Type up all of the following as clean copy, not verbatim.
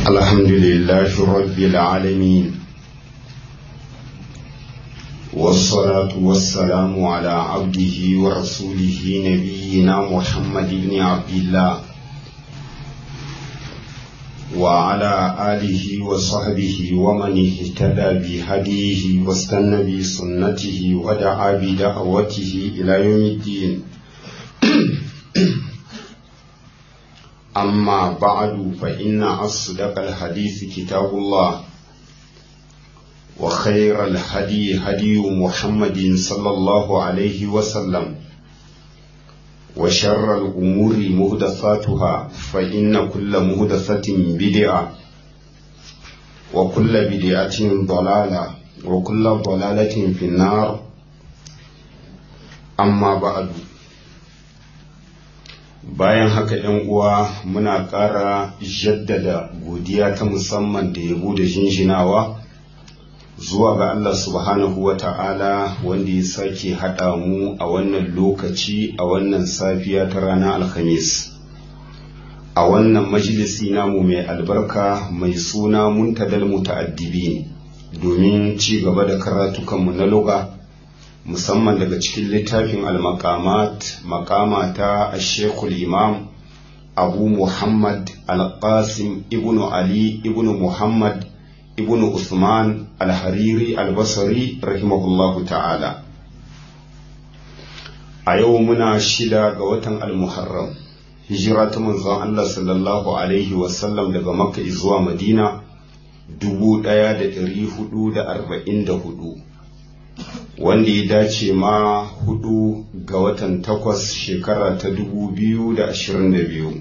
الحمد لله رب العالمين والصلاة والسلام على عبده ورسوله نبينا محمد بن عبد الله وعلى آله وصحبه ومن اهتدى بهديه واستنى بسنته ودعا بدعوته إلى يوم الدين أما بعد فإن أصدق الحديث كتاب الله وخير الهدي هدي محمد صلى الله عليه وسلم وشر الأمور مهدثاتها فإن كل مهدثة بدعة وكل بدعة ضلالة وكل ضلالة في النار أما بعد. Bayan haka ‘yan uwa muna ƙara jaddada godiya ta musamman da yabo da jinjinawa zuwa ga Allah subhanahu wa ta'ala wanda ya sake haɗa mu a wannan lokaci a wannan safiya ta ranar Alhamis. A wannan majalisi namu mai albarka mai suna Muntadal Muta'addibin domin ci gaba da karatukanmu na lugha. Musamman daga cikin littafin al-maqamat maqama ta Sheikhul Imam Abu Muhammad Al-Qasim ibn Ali ibn Muhammad ibn Usman Al-Hariri Al-Basri rahimahullahu ta'ala. A yau muna 6 ga watan Al-Muharram hijira ta manzon Allah sallallahu alaihi wasallam daga Makka zuwa Madina 1444 wanda ya dace ma 4 ga watan 8 shekara ta 2022.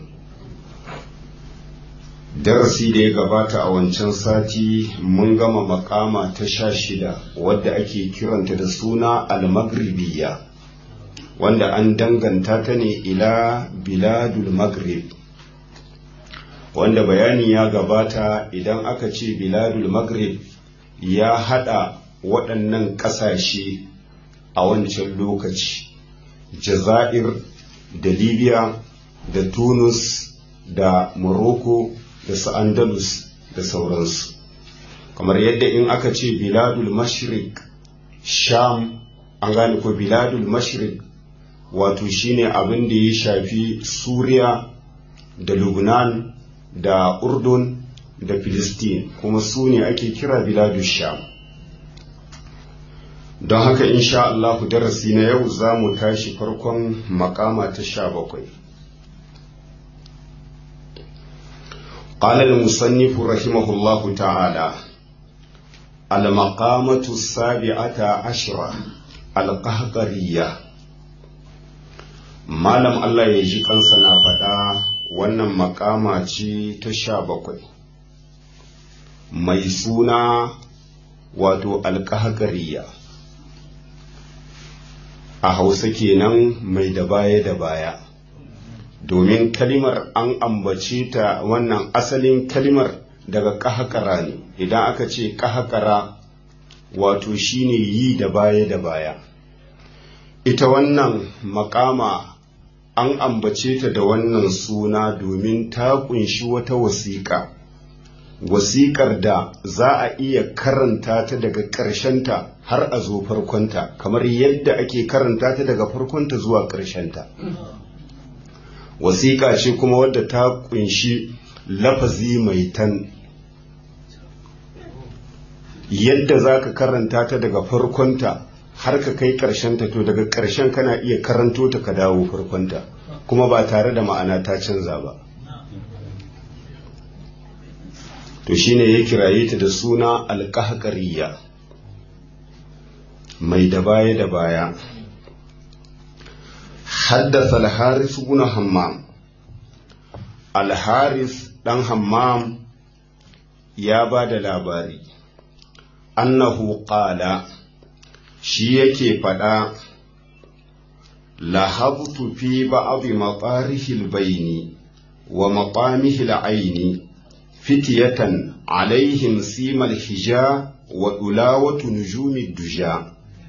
Darasi da ya gabata a wancan sati mun gama makama ta 16 wadda ake kiranta da suna al-maghribiyya wanda an danganta ta ne ila biladul maghrib, wanda bayani ya gabata idan aka ce biladul maghrib ya hada waɗannan ƙasashe a wancan lokaci: Jazair da Libya da Tunis da Morocco da su Andalus da sauransu. Kamar yadda in aka ce biladul mashriq Sham, an gane ko biladul mashriq wato shine abin da ya shafi Suriya da Lubnan da Urdun da Filistin, kuma su ne ake kira biladul Sham. Don haka insha Allah darasi na yau za mu tashi farkon makama ta 17. قال المصنف رحمه الله تعالى: المقامة 17 القهقرية. Malam Allah ya ji kansa na faɗa wannan makama ce ta 17 mai suna wato alƙahqariyya. A Hausa kenan mai da baya da baya, domin kalimar an ambace ta, wannan asalin kalimar daga ƙahqara ne. Idan aka ce ƙahqara wato shine yi da baya. Ita wannan makama an ambace ta da wannan suna domin ta kunshi wata wasiƙar da za a iya karanta ta daga ƙarshenta har a zo farkonta, kamar yadda ake karanta ta daga farkonta zuwa ƙarshenta. Wasiƙa ce kuma wadda ta kunshi lafazi mai tan, yadda za ka karanta ta daga farkonta har ka kai ƙarshenta, to daga ƙarshen kana iya karanto ta ka dawo farkonta kuma ba tare da ma'ana ta canza ba. To shine ya kiraye ta da suna alƙahqariyya, mai da baya. Haddasa al-Harith ibn Hammam. Al-Harith dan Hammam ya ba da labari, annahu qala, shi yake faɗa: lahabtu fi ba'd matarihil bayni wa maqamihil aini fitiyatan alaihim simal hija wa dulawatu nujumid duja.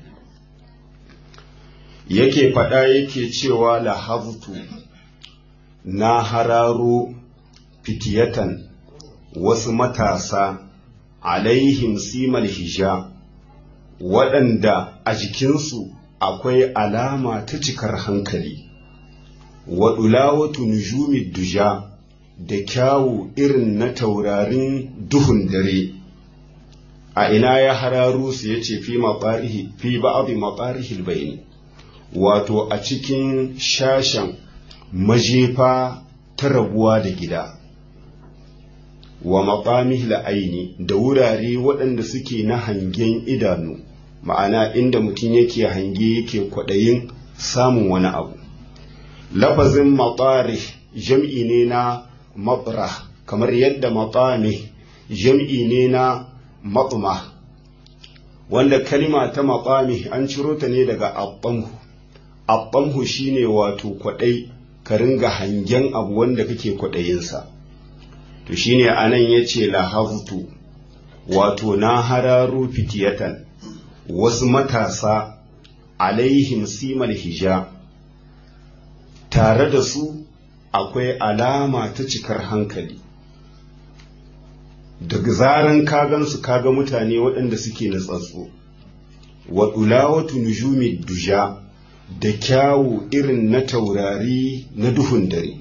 Yake faɗa yake cewa lahabtu, na hararo fitiyatan wasu matasa alaihim simal hija waɗanda a jikinsu akwai alama ta cikar hankali wa ɗulawatu nujumid duja da kyawu irin na taurarin duhun dare. A ina ya hararu su ya ce fi ba'abi maɓarihil bayani, wato a cikin shashen majefa ta rabuwa da gida, wa maɓamihil aini da wurare waɗanda suke na hangen idanu, ma'ana inda mutum yake hange yake kwaɗayin samun wani abu. Lafazin maɓarih jam'i ne na maɓra, kamar yadda maɓamih jam'i ne na maɓma, wanda kalima ta maɓami an ciro ta ne daga aɓɓamhu. Aɓɓamhu shine wato kwaɗai, ka ringa hangen abu wanda kake kwaɗayinsa. To shine anan ya ce lahaztu, wato na hararu fitiyatan, wasu matasa alaihim simal hija, tare da su akwai alama ta cikar hankali. Daga zaran kagansu kaga mutane waɗanda suke natsatsu, wa ɗulawatu nujumi duja da kyawu irin na taurari na duhun dare.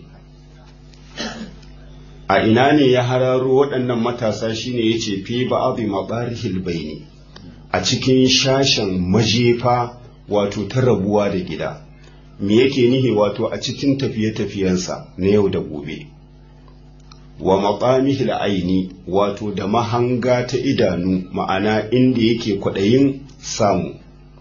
A ina ne ya hararo waɗannan matasa shine yace fi ba'abi mabarihil baini, a cikin shashen majefa wato ta rabuwa da gida. Me yake nihi? Wato a cikin tafiye-tafiyensa na yau da gobe. Wa maɓamihil aini, wato da mahanga ta idanu, ma'ana inda yake kwaɗayin samu.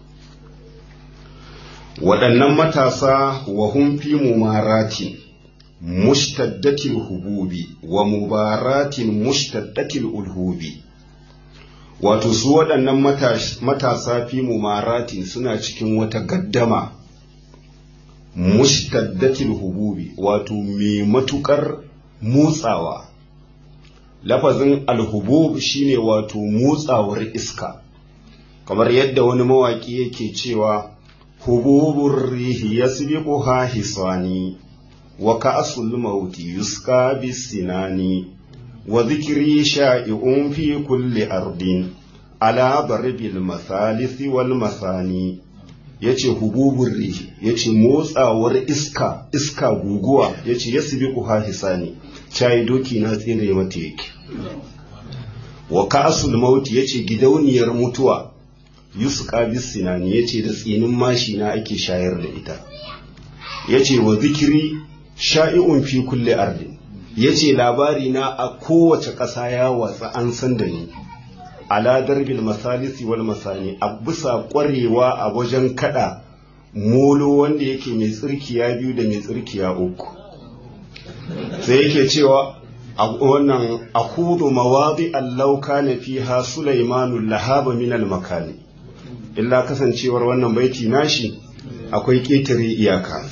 Waɗannan matasa wa hum fi mumaratin mushtaddatil hububi wa mubaratin mushtaddatil ulhubi, wato su waɗannan matasa fi mumaratin suna cikin wata gaddama mushtaddatil hububi, wato mai matukar motsawa. Lafazin alhubub shine wato motsawar iska, kamar yadda wani mawaki yake cewa hububur rihi yasbiquha hisani wa ka'sul mauti yuska bisinani wa dhikri sha'i'un fi kulli ardin ala darbil masalisi wal masani. Yace hububur rihi, yace motsawar iska guguwa, yace yasbiquha hisani, cai doki na tsire mata yake. Wa ka'sul mauti, yace gidauniyar mutuwa, yusqa bisinani, yace da tsinin mashi na ake shayar da ita. Yace wa zikri sha'i'un fi kulli ardin, yace labari na a kowace ƙasa ya watsa an san da ni. Ala darbil masalisi wal masani, a bisa ƙwarewa a wajen kada molo wanda yake mai tsirkiya biyu da mai tsirkiya uku. Sai yake cewa a wannan akudu mawadi allau kana fiha sulaimanu lahaba min al makani, illa kasancewar wannan baiti nashi akwai ƙetare iyaka.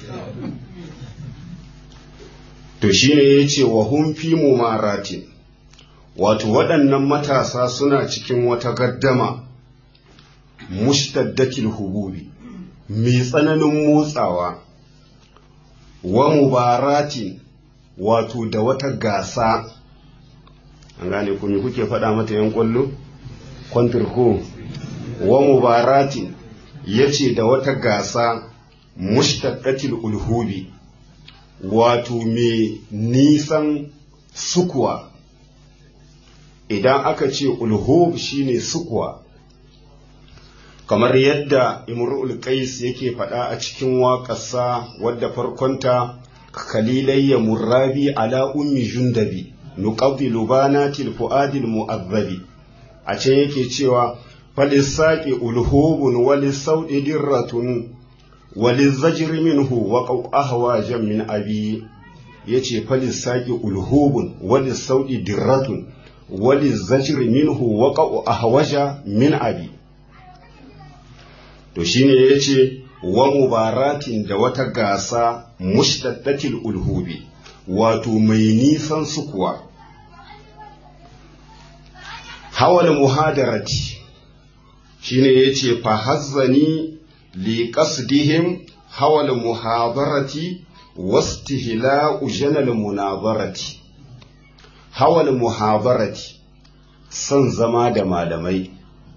To shine yace wa hum fi mumaratin, wato waɗannan matasa suna cikin wata gaddama mushtaddatil hububi, mai tsananin motsawa, wa mubaratin, wato da wata gasa. An gane ku me kuke faɗa mata yan ƙwallo? Kwantirko. Wa mubaratin, yace da wata gasa mushtaddatil ulhubi, wato mai nisan sukuwa. Idan aka ce ulhub shine sukuwa, kamar yadda Imrul Qais yake faɗa a cikin waƙarsa wadda farkonta khalilayya murrabi ala ummi jundabi nuqabbilu banatil fuadil mu'azzabi. A can yake cewa falisaqi ulhubun walisawdi dirratun walizajri minhu wa ahwajan min abi. Yace falisaqi ulhubun walisawdi dirratun walizajri minhu wa ahwaja min abi. To shine yace wa mubaratin, da wata gasa mushtaddatil ulhubi, wato mai nisan sukuwa. Hawal muhadarati, shine yace fa hazzani li qasdihim hawal muhadarati wastihla'u janal munadarati. hawal muhabarati son zama da malamai,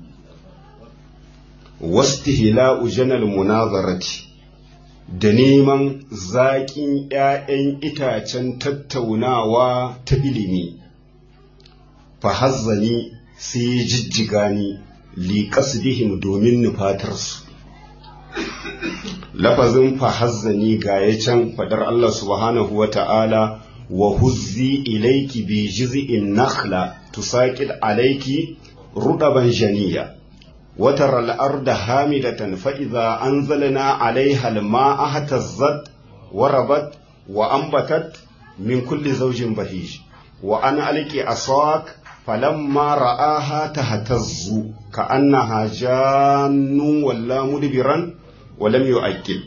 wastihla'u janal munazarati da neman zaƙin ‘ya'yan itacen tattaunawa ta ilimi, fahazzani sai ya jijjiga ni liƙasdihim domin nufatarsu. Lafazin fahazzani ga ya can faɗar Allah subhanahu wa ta'ala, wa huzzi ilaiki bi jiz'in nakhla tusaƙil alaiki ruɗaban janiya. وترى الأرض هامدة فإذا أنزلنا عليها الماء اهتزت وربت وأنبتت من كل زوج بهيج وأن ألقي عصاك فلما رآها تهتز كأنها جان ولا مدبرا ولم يؤكل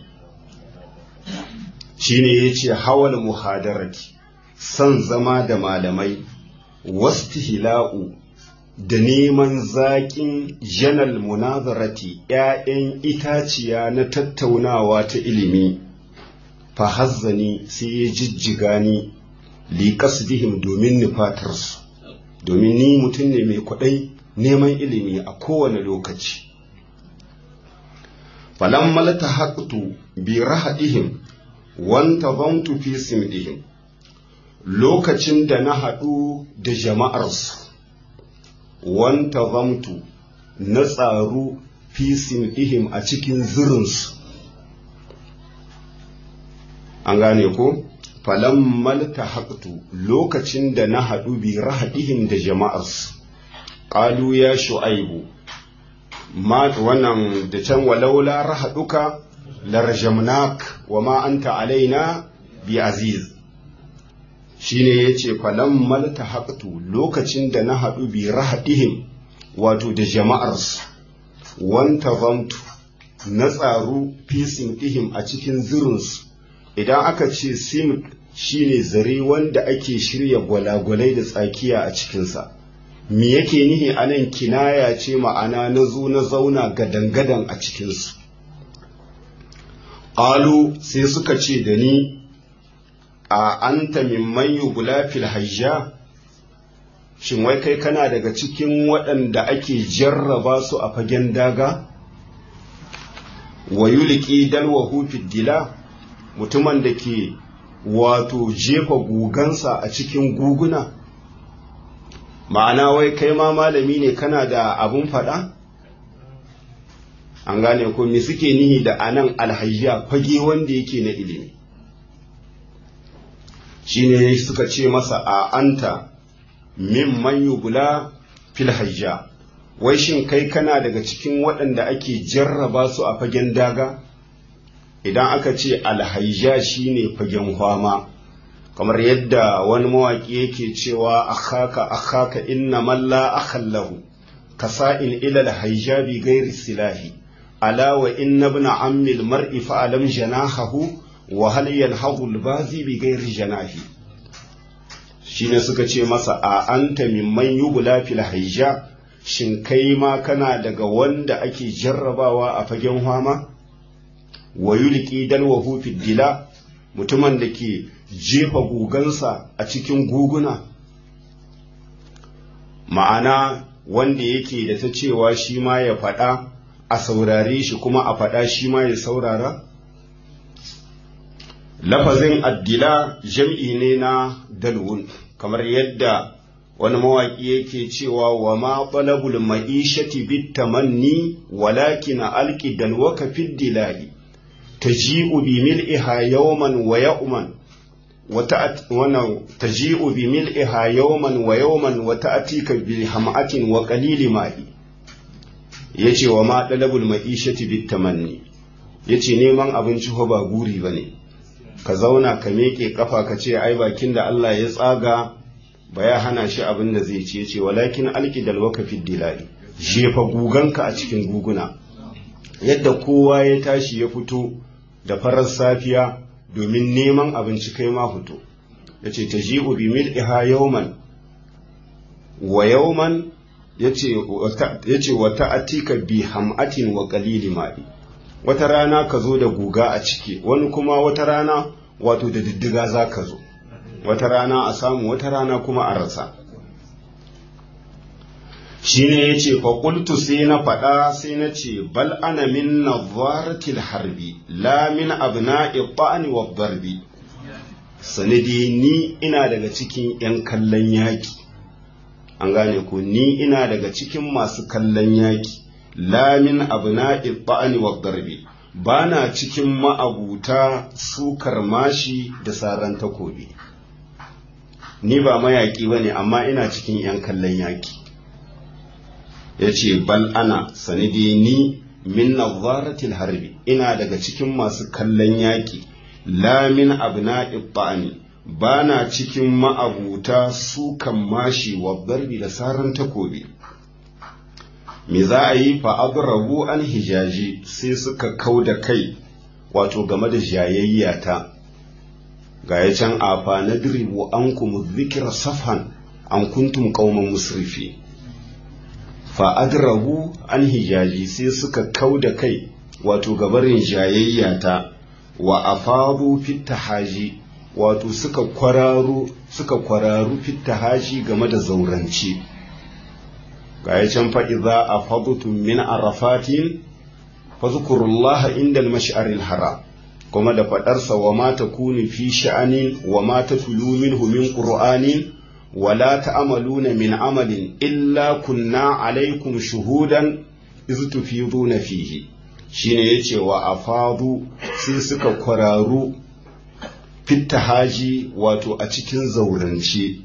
shine yace hawal muhadarati san zama da malamai wastihla'u da neman zaƙin janal munazarati ‘ya'yan itaciya na tattaunawa ta ilimi, fahazzani sai ya jijjiga ni liƙasdihim domin nufatarsu, domin ni mutum ne mai kwaɗai neman ilimi a kowane lokaci. Falan malta haƙtu bi rahadihim wanta zamtu fi simdihim, lokacin da na haɗu da jama'arsu. Wanta zamtu na tsaru fi sim'ihim a cikin zirinsu, an gane ko? Falammal ta haƙtu lokacin da na haɗu bi rahadihim da jama'arsu, ƙalu ya shu'aibu, wannan da can walaula rahaduka larjamnak wa ma anta alaina bi aziz. Shine yace falammal tahaqtu lokacin da na haɗu bi rahadihim wato da jama'arsu, wanta zamtu na tsaru fi simtihim a cikin zirinsu. Idan aka ce simt shine zare wanda ake shirya gwalagwalai da tsakiya a cikinsa. Me yake nihi anan kinaya ce ma'ana na zo na zauna gadan-gadan a cikinsu. Ƙalu sai suka ce da ni, a anta mimman yugula fil hajja, shin wai kai kana daga cikin waɗanda ake jarraba su a fagen daga? Wa yulqi dalwahu fid dila, mutumin da ke wato jefa gugansa a cikin guguna? Ma'ana wai kai ma malami ne kana da abun faɗa? An gane ko me suke nihi da anan alhayya, fage wanda yake na ilimi. Shine suka ce masa a anta mimman yugula fil hajja, wai shin kai kana daga cikin waɗanda ake jarraba su a fagen daga? Idan aka ce alhajja shine fagen fama, kamar yadda wani mawaƙi yake cewa akhaka inna man la akhallahu kasa'in ila alhajja bi ghairi silahi ala wa inna ibn ammi almar'i fa'alam janahahu wa hal yalhaqu albazi bi ghairi janahi. Shine suka ce masa a anta mimman yugula fil hajja, shin kai ma kana daga wanda ake jarrabawa a fagen fama? Wa yulqi dalwahu fid dila, mutumin da ke jefa gugansa a cikin guguna? Ma'ana wanda yake da ta cewa shi ma ya faɗa a saurare shi, kuma a faɗa shi ma ya saurara? Lafazin addila jam'i ne na dalwun, kamar yadda wani mawaƙi yake cewa wa ma talabul ma'ishati bit tamanni walakin alqi dalwaka fid dilali taji'u bi mil'iha yawman wa yawman wa taji'u bi mil'iha yawman wa yawman wa ta'tika bi ham'atin wa qalili ma'i. Yace wa ma talabul ma'ishati bit tamanni, yace neman abinci ko ba guri bane, ka zauna ka meke kafa ka ce ai bakin da Allah ya tsaga ba ya hana shi abin da zai ce, walakin alqi dalwaka fid dilali, jefa guganka a cikin guguna. Yadda kowa ya tashi ya fito da farar safiya domin neman abinci, kai ma fito. Yace taji'u bi mil'iha yawman wa yawman, yace wa ta'atika bi ham'atin wa qalili ma'i. Wata rana ka zo da guga a ciki, wani kuma wata rana wato da diddiga za ka zo. wata rana a samu wata rana kuma a rasa. Shi ne ya ce faƙultu sai na faɗa sai na ce bal ana min nazaratil harbi la min abna'i ba'ani wa darbi. Sanadi ni ina daga cikin 'yan kallon yaƙi, an gane ko ni ina daga cikin masu kallon yaƙi, la min abna'i ba'ani wa darbi, ba na cikin ma'abuta sukar mashi da saran takobi. Ni ba mayaƙi ba ne, amma ina cikin 'yan kallon yaƙi. Ya ce bal ana sanidi ni min nazaratil harbi, ina daga cikin masu kallon yaƙi, la min abna'i ba'ani, ba na cikin ma'abuta sukan mashi wa darbi da saran takobi. Me za a yi fa adrabu an hijaji, sai suka kau da kai wato game da jayayya ta. Ga ya can afa na diribu an kuma zikira safhan an kuntum qauman musrifi. Fa adrabu an hijaji, sai suka kau da kai wato gabarin jayayya ta. Wa afadu fit tahaji, wato suka kwararu fit tahaji game da zauranci. Ga ya can fa'iza a fadutun min arafatin fazkurullaha inda al-mash'aril haram, kuma da faɗarsa wa ma takunu fi sha'anin wa ma tatlu minhu min qur'anin wa la ta'maluna min amalin illa kunna alaikum shuhudan iz tufiduna fihi. Shine yace wa afadu, sai suka kwararu fit tahaji wato a cikin zaurance.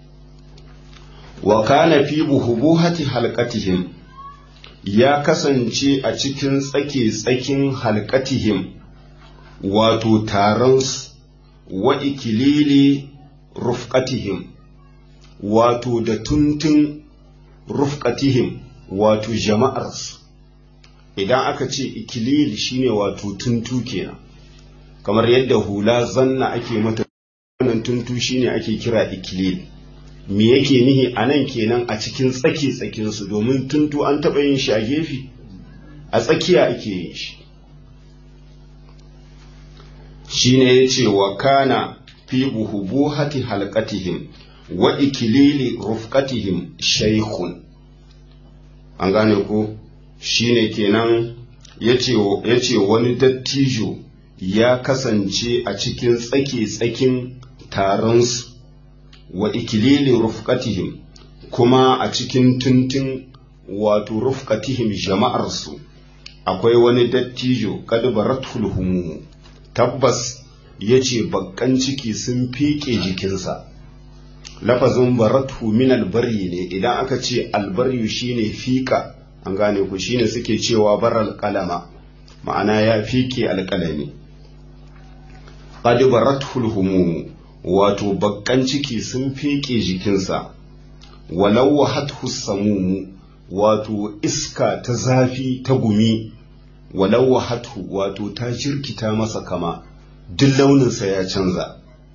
Wa kana fi buhubuhati halqatihim, ya kasance a cikin tsake-tsakin halqatihim wato taron wa ikilili rufqatihim, wato da tuntun rufqatihim wato jama'arsu. Idan aka ce ikilili shine wato tuntu kenan, kamar yadda hula zanna ake mata wannan tuntu shine ake kira ikilili. Me yake nihi a nan kenan a cikin tsaki-tsakinsu, domin tuntu an taɓa yin shi a gefe, a tsakiya ake yin shi. Shi ne ya ce wa kana fi buhubuhati halqatihim wa ikilili rufqatihim shaykhun. An gane ko? Shi ne kenan ya ce wani dattijo ya kasance a cikin tsaki-tsakin taronsu. Wa ikilili rufqatihim, kuma a cikin tuntun wato rufqatihim jama'arsu akwai wani dattijo kad baratul humum, tabbas yace bakkan ciki sun fike jikinsa. Lafazin baratu min albari ne, idan aka ce albari shine fika, an gane ku, shine suke cewa baral qalama, ma'ana ya fike alqalami. Qad baratul humum, wato bakkan ciki sun feke jikinsa. Walau wahathu samumu, wato iska ta zafi ta gumi. Walau wahathu, wato ta jirkita masa kama, duk launinsa ya canza.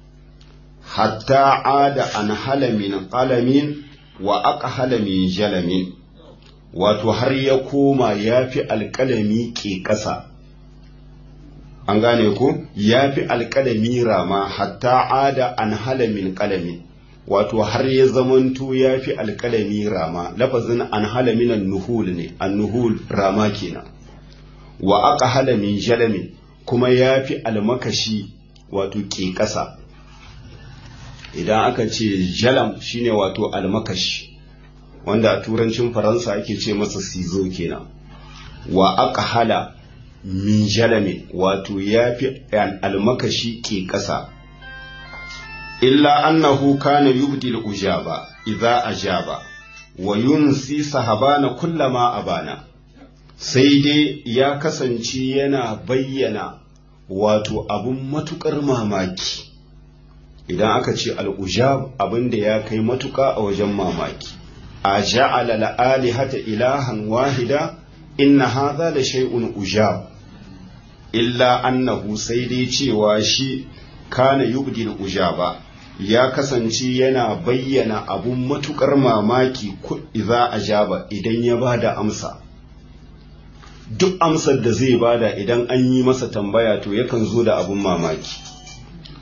Hatta ada an halamin qalamin wa aqhala min jalamin, wato har ya koma ya fi alƙalami ke ƙasa. An gane ko ya fi alƙalami rama, hatta ada an halamin ƙalamin, wato har ya zamanto ya fi alƙalami rama. Lafazin an halamin annuhul ne, annuhul rama kenan. Wa aka halamin jalamin, kuma ya fi almakashi wato ke ƙasa. Idan aka ce jalam shine wato almakashi, wanda a turancin Faransa ake ce masa sizo kenan. Wa aka hala min jalami, wato ya fi almakashi ke ƙasa. Illa annahu kana yubdil ujaba idza ajaba wa yunsi sahabana kullama abana. Sai dai ya kasance yana bayyana wato abun matukar mamaki. Idan aka ce al'ujab, abin da ya kai matuka a wajen mamaki. A ja'ala la'alihata ilahan wahida, inna hadha la shay'un ujab. Illa annahu, sai dai cewa shi kana yubdil ujaba, ya kasance yana bayyana abun matukar mamaki idza ajaba, idan ya bada amsa. Duk amsar da zai bada idan an yi masa tambaya to yakan zo da abun mamaki.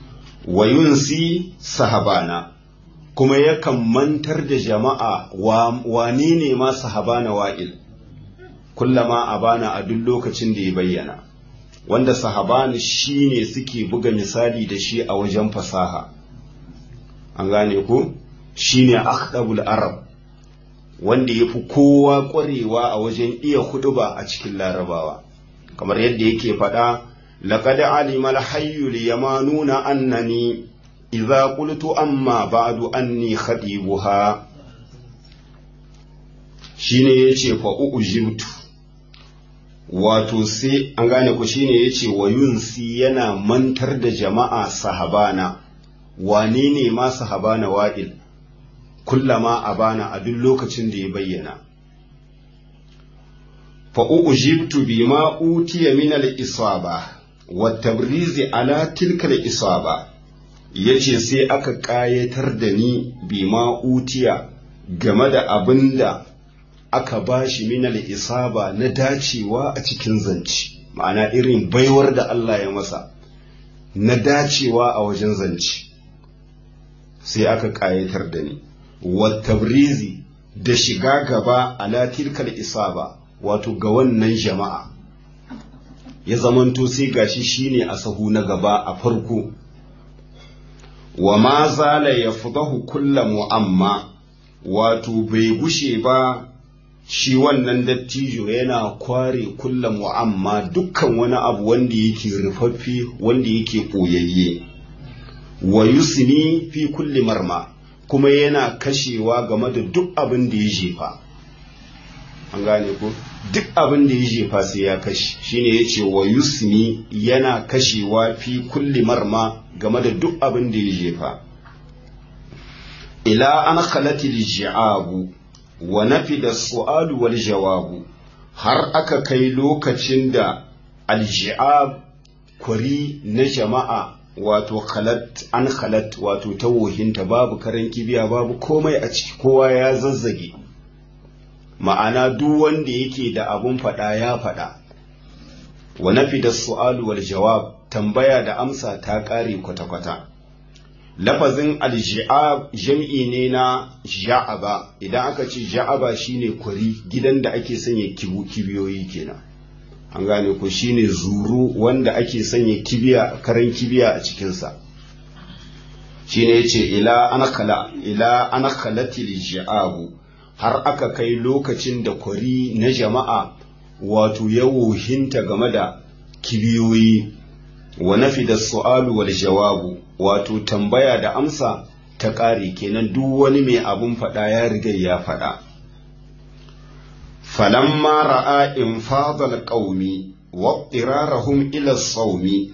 wa yunsi sahabana, kuma yakan mantar da jama'a wane ne ma sahabana wa'il, kullama abana a duk lokacin da ya bayyana, wanda sahabana shi ne suke buga misali da shi a wajen fasaha, an gane ku shi ne akhdabul arab, wanda ya fi kowa ƙwarewa a wajen iya huɗuba a cikin larabawa, kamar yadda yake faɗa laqad alima al-hayyu liyamanuna annani idza qultu amma ba'du anni khadibuha, shine yace fa ujibtu, wato sai an gane ku shine yace wa yunsi yana mantar da jama'a sahabana, wane ne ma sahabana wa'il, kullama abana a duk lokacin da ya bayyana. fa ujibtu bima utiya min al-isaba wa tabrizi ala tilka al-isaba, yace sai aka ƙayatar da ni bima utiya game da abinda aka bashi min al-isaba na dacewa a cikin zance, ma'ana irin baiwar da Allah ya masa na dacewa a wajen zance, sai aka ƙayatar da ni wa tabrizi da shiga gaba ala tilkal isaba, wato ga wannan jama'a ya zamanto sai gashi shine a sahu na gaba a farko. wa ma zala yafdahu kullu mu'amma, wato bai gushe ba shi wannan dattijo yana kware kullu mu'amma dukkan wani abu wanda yake rufaffe wanda yake koyayye. wa yusni fi kulli marma, kuma yana kashewa game da duk abin da ya jefa, an gane ko duk abin da ya jefa sai ya kashe, shine yace wa yusni yana kashewa fi kulli marma game da duk abin da ya jefa. ila an khalati al-ji'abu wa nafida su'alu wal jawabu, har aka kai lokacin da al-ji'ab kwari na jama'a, wato khalat an khalat, wato tawohinta babu karan kibiya babu komai a ciki, kowa ya zazzage, ma'ana duk wanda yake da abun faɗa ya faɗa. wa nafida su'alu wal jawab, tambaya da amsa ta ƙare kwata-kwata. lafazin alji'ab jam'i ne na ja'aba, idan aka ce ja'aba shine kwari, gidan da ake sanya kibiyoyi kenan, an gane ko shine zuru wanda ake sanya kibiya karan kibiya a cikinsa, shine yace ila ana khalatil ji'abu, har aka kai lokacin da kwari na jama'a wato yawohinta game da kibiyoyi. wa nafida su'alu wal jawabu, wato tambaya da amsa ta ƙare kenan, duk wani mai abun faɗa ya riga ya faɗa. falamma ra'a infadal qaumi wa irarahum ila sawmi,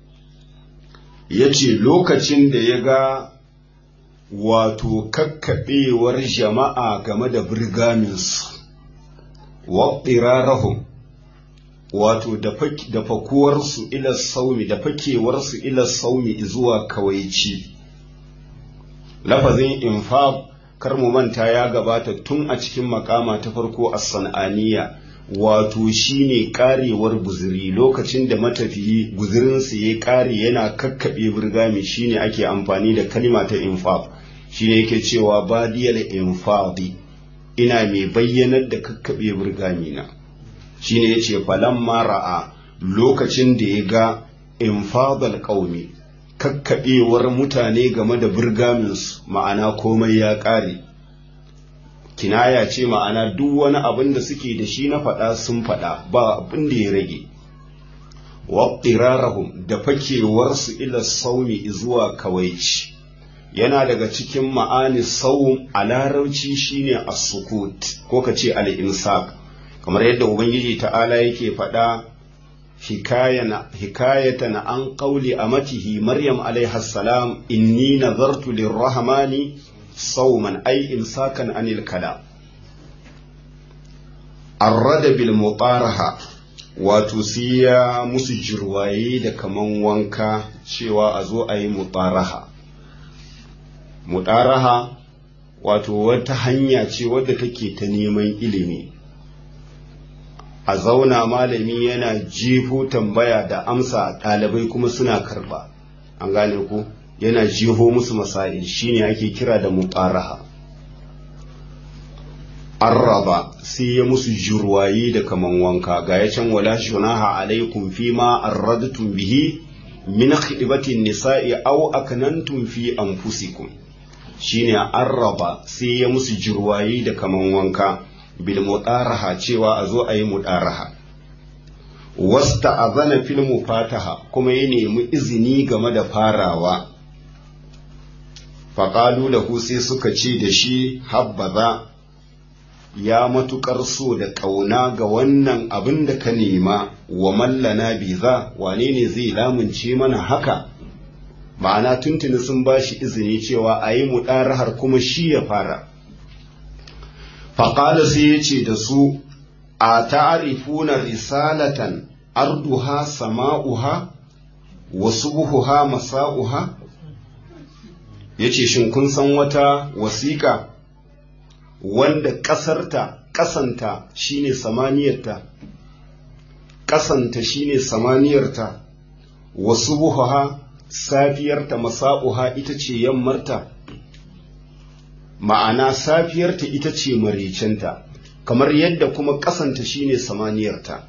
yace lokacin da ya ga wato kakkaɓewar jama'a game da birgaminsu, wa irarahum, wato da fakuwarsu ila saumi, da fakewarsu ila saumi zuwa kawaici. lafazin infaq kar mu manta ya gabata tun a cikin makama ta farko as-san'aniya, wato shine karewar guzuri, lokacin da matafiyi guzurinsa ya kare yana kakkabe burgami, shine ake amfani da kalma ta infaq, shine yake cewa badiyal infaqi, ina mai bayyanar da kakkabe burgami na, shine yace falamma ra'a, lokacin da ya ga infadal qaumi, kakkabewar mutane game da burgaminsu, ma'ana komai ya ƙare, kinaya ce ma'ana duk wani abin da suke da shi na faɗa sun faɗa, ba abin da ya rage. wa qirarahum, da fakewarsu ila saumi zuwa kawaici, yana daga cikin ma'ani saum a larabci shine as-sukut ko kace al-imsak, kamar yadda ubangiji ta'ala yake faɗa hikayatan an qawli amatihi maryam alaiha salam, inni nazartu lirrahmani sauman, ay imsakan anil kalam. arrada bil mutaraha, wato sai ya musu jirwaye da kaman wanka cewa a zo a yi mutaraha. mutaraha wato wata hanya ce wadda take ta neman ilimi, a zauna malami yana jefo tambaya da amsa, ɗalibai kuma suna karba, an gane ku yana jiho musu masail shine ake kira da muqaraha. Arraba sai ya musu jurwayi da kaman wanka ga ya can wala shunaha alaikum fima arradtum bihi min khidbatin nisa'i aw aknantum fi anfusikum shine arraba sai ya musu jurwayi da kaman wanka bil mudaraha cewa a zo a yi mudaraha. Wasta azana fil mufataha kuma ya nemi izini game da farawa. Faƙalu lahu sai suka ce da shi habbaza ya matuƙar so da ƙauna ga wannan abin da ka nema wa mallana biza wane ne zai lamunce mana haka. Ma'ana tuntuni sun ba shi izini cewa a yi muɗarahar kuma shi ya fara. Faƙala sai ya ce da su a ta'arifuna risalatan arduha sama'uha wa subuhuha masa'uha yace shin kun san wata wasiƙa wanda ƙasanta shine samaniyarta ƙasanta shine samaniyarta wa subuhuha safiyarta masa'uha ita ce yammarta ma'ana safiyarta ita ce maricinta kamar yadda kuma ƙasanta shine samaniyarta.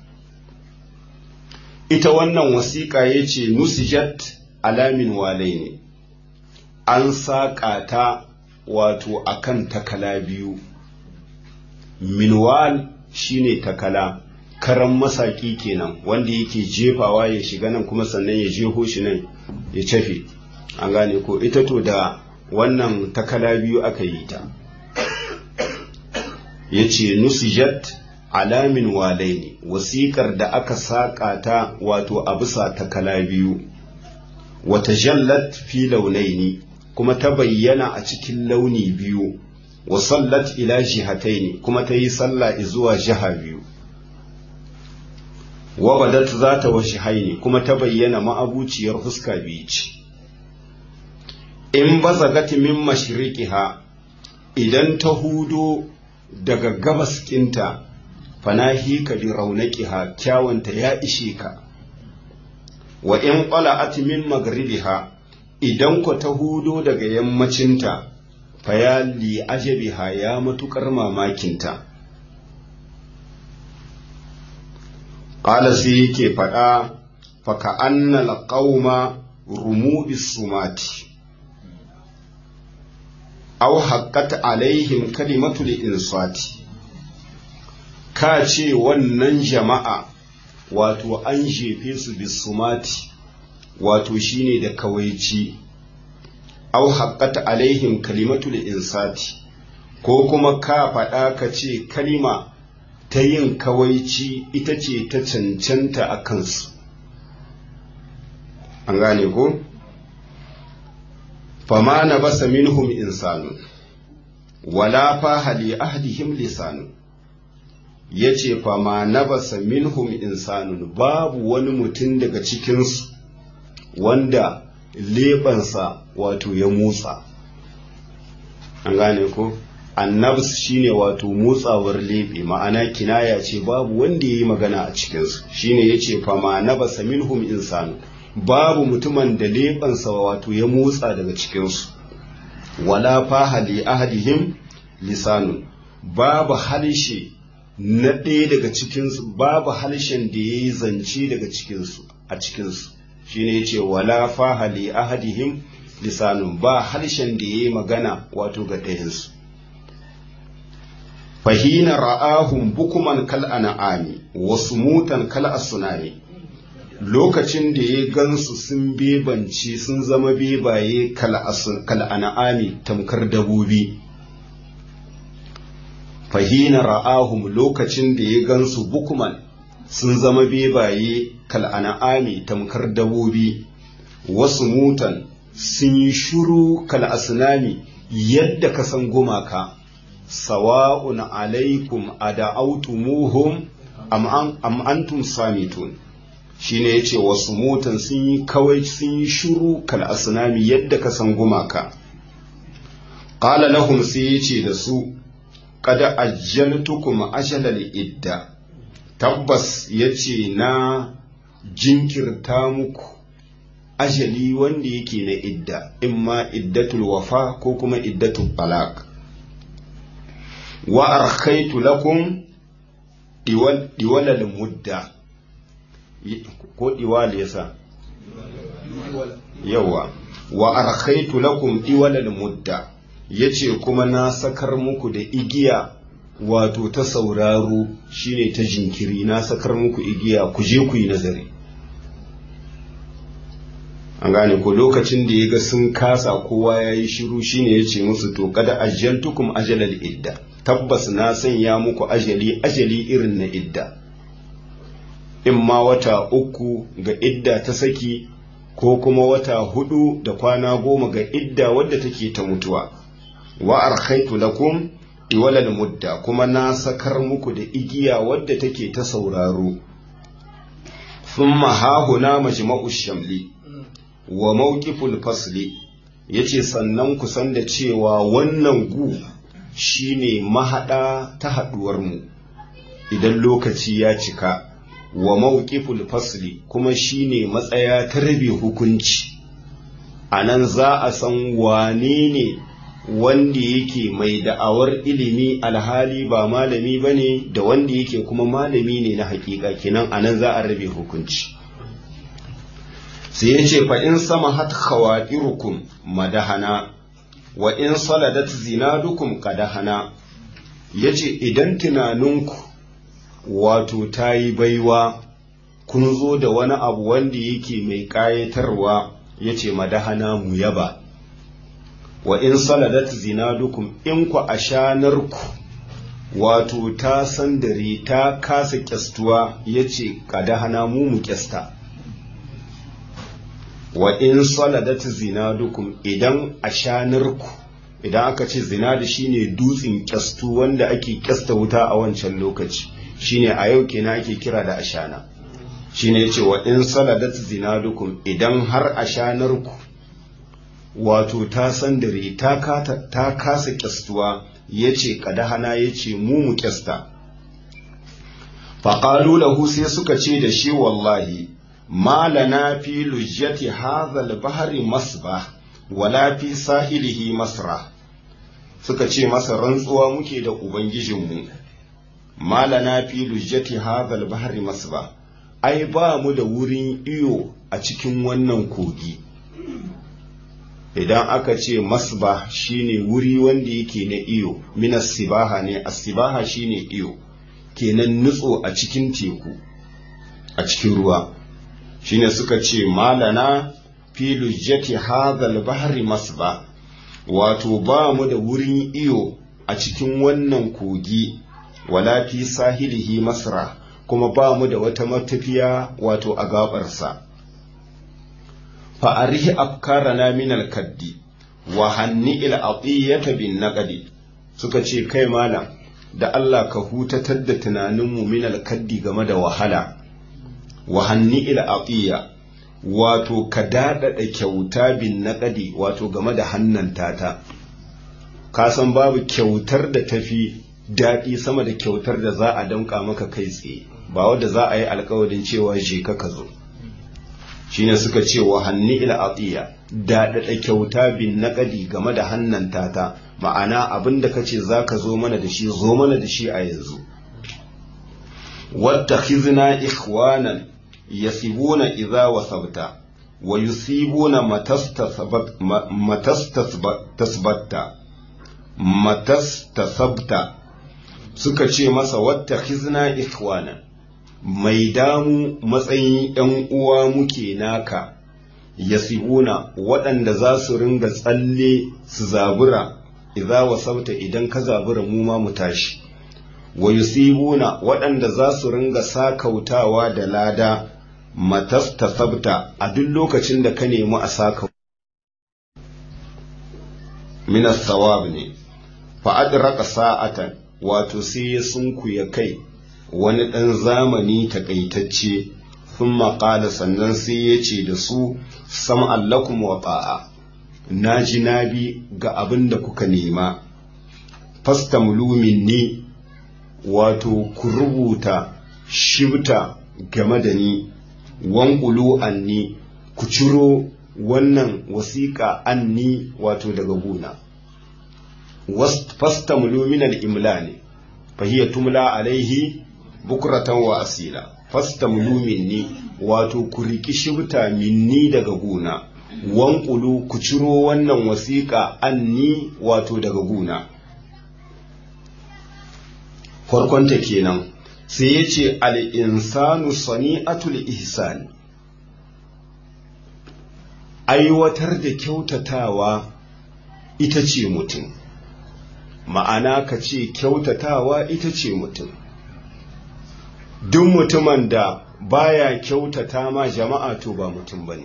Ita wannan wasiƙa ya ce nusijat alamin walai ne, an saƙa ta wato akan takala biyu. Minwal shine takala, karan masaki kenan wanda yake jefawa ya shiga nan kuma sannan ya jeho shi nan ya cafe. An gane ko ita to da wannan takala biyu aka yi ta. Ya ce nusijat alamin walai ne, wasiƙar da aka saƙa ta wato a bisa takala biyu. Wata jallat fi launaini kuma ta bayyana a cikin launi biyu. Wa sallat ila jihataini kuma ta yi sallah zuwa jiha biyu. Wa badat zata wajhaini kuma ta bayyana ma'abuciyar huska biyu ce. In bazagat min mashriqiha idan ta hudo daga gabas kinta fanahi ka bi raunaqiha kyawanta ya ishe ka. Wa in qala'at min maghribiha idan ko ta hudo daga yammacinta faya li ajabiha ya matukar mamakinta. Qala sai yake faɗa fa ka'anna alqauma rumubis sumati aw haqqat alaihim kalimatul insati ka ce wannan jama'a wato an jefe su bisumati wato shine da kawaici aw haqqat alaihim kalimatul insati ko kuma ka faɗa ka ce kalima ta yin kawaici ita ce ta cancanta a kansu. An gane ko? Fama na basa minhum insanu wala faha li ahdihim lisanu yace fama na basa minhum insanun babu wani mutum daga cikinsu wanda lebansa wato ya motsa. An gane ko? Annabs shine wato motsawar lebe ma'ana kinaya ce babu wanda yayi magana a cikinsu shine yace fama na basa minhum insanu babu mutumin da lebansa wato ya motsa daga cikinsu. Wala faha li ahadihim lisanun babu halshe na ɗaya daga cikinsu babu halshen da ya yi zance daga cikinsu a cikinsu shine yace wala faha li ahadihim lisanun ba halshen da ya yi magana wato ga ɗayansu. Fahina ra'ahum bukuman kal an'ami wa sumutan kal asunami lokacin da ya gansu sun bebance sun zama bebaye kal an'ami tamkar dabobi. Fahina ra'ahum lokacin da ya gansu bukuman sun zama bebaye kal an'ami tamkar dabobi wasu mutan sun yi shuru kal asunami yadda ka san gumaka. Sawa'un alaikum ada'autumuhum am antum samitun shine yace wasu mutan sun yi kawai sun yi shuru kal asnami yadda ka san gumaka. Qala lahum sai yace da su qad ajjaltukum ajalal idda tabbas yace na jinkirta muku ajali wanda yake na idda, imma iddatul wafa ko kuma iddatul talaq. Wa arkhaitu lakum diwalal mudda, ko diwal yasa yawa, wa arkhaitu lakum diwalal mudda, yace kuma na sakar muku da igiya wato ta sauraro, shine ta jinkiri, na sakar muku igiya ku je ku yi nazari. An gane ko lokacin da yaga sun kasa kowa yayi shiru, shine yace musu to kada ajjaltukum ajalal idda, tabbas na sanya muku ajali irin na idda, imma wata 3 ga idda ta saki ko kuma wata 4 da kwana 10 ga idda wadda take ta mutuwa. Wa arkhaitu lakum iwalal mudda, kuma na sakar muku da igiya wadda take ta sauraro. Thumma hahuna majma'u shamli wa mawqiful fasli, yace sannan ku san da cewa wannan gu shine mahada ta haduwar mu idan lokaci ya cika, wa mawqiful fasli kuma shine matsaya ta rabe hukunci. Anan za a san wane ne wanda yake mai da'awar ilimi alhali ba malami bane da wanda yake kuma malami ne na hakika, kenan anan za a rabe hukunci. Sai yace fa in samahat khawatirukum madahana wa in saladat zinadukum qadahana, yace idan tunaninku wato tayi baiwa kun zo da wani abu wanda yake mai kayatarwa, yace madahana mu yaba. Wa in saladat zinadukum, in ku ashanarku wato ta sandare ta kasa kyastuwa, yace qadahana mu kyasta. Wa in saladat zinadukum, idan ashanarku, idan aka ce zinadu shine dutsen kyastu wanda ake kyasta wuta a wancan lokaci, shine a yau kenan ake kira da ashana. Shine yace wa in saladat zinadukum, idan har ashanarku wato ta sandare ta kasa kyastuwa, yace qadahana, yace mu kyasta. Faqalu lahu, sai suka ce da shi wallahi ma lana fi lujjati hadha al-bahri masbah wala fi sahilihi masra, suka ce masa rantsuwa muke da ubangijinmu, ma lana fi lujjati hadha al-bahri masbah, ai ba mu da wurin iyo a cikin wannan kogi. Idan aka ce masbah shine wuri wanda yake na iyo, minas sibaha ne, as-sibaha shine iyo, kenan nutso a cikin teku, a cikin ruwa. Shine suka ce malana fi lujjati hadhal bahri masba, wato ba mu da wurin iyo a cikin wannan kogi, wala fi sahilihi masra, kuma ba mu da wata matafiya wato a gabarsa. Fa arihi afkarana min al-kaddi wa hanni al-atiyata bin naqdi, suka ce kai malam da Allah ka hutatar da tunaninmu min al-kaddi game da wahala, wa hanni al-atiya wato ka dadada kyauta bin naqdi, wato game da hannanta ta. Ka san babu kyautar da tafi daɗi sama da kyautar da za a danka maka kai tsaye, ba wanda za a yi alƙawarin cewa je ka zo. Shine suka ce wa hanni al-atiya, dadada kyauta bin naqdi game da hannanta ta, ma'ana abinda kace zaka zo mana da shi, zo mana da shi a yanzu. wattakhizna ikhwanan yasibuna idza wasabta wa yusibuna matastasabta, suka ce masa wattakhizna ikhwanan, mai damu matsayin ‘yan uwa muke naka, yasibuna waɗanda za su ringa tsalle su zabura, idza wasabta idan ka zabura mu ma mu tashi, wa yusibuna waɗanda za su ringa sakautawa da lada, matastasabta a duk lokacin da ka nemi a saka minas sawab ne. Fa adraka sa'atan, wato sai ya sunkuya kai wani ɗan zamani takaitacce, sun maƙala sannan sai ya ce da su sam'an lakum wa ta'a, na ji na bi ga abin da kuka nema, fastamlu minni, wato ku rubuta shibta game da ni, wanƙulu anni ku ciro wannan wasiƙa anni wato daga guna fastamlu min al-imla ne fa hiya tumla alaihi bukratan wa asila fastamlu minni wato ku riki shibta minni daga guna wanqulu ku ciro wannan wasiƙa anni wato daga guna farkonta kenan sai yace al-insanu sani'atul ihsan aiwatar da kyautatawa ita ce mutum ma'ana ka ce kyautatawa ita ce mutum duk mutumin da baya kyautata ma jama'a to ba mutum bane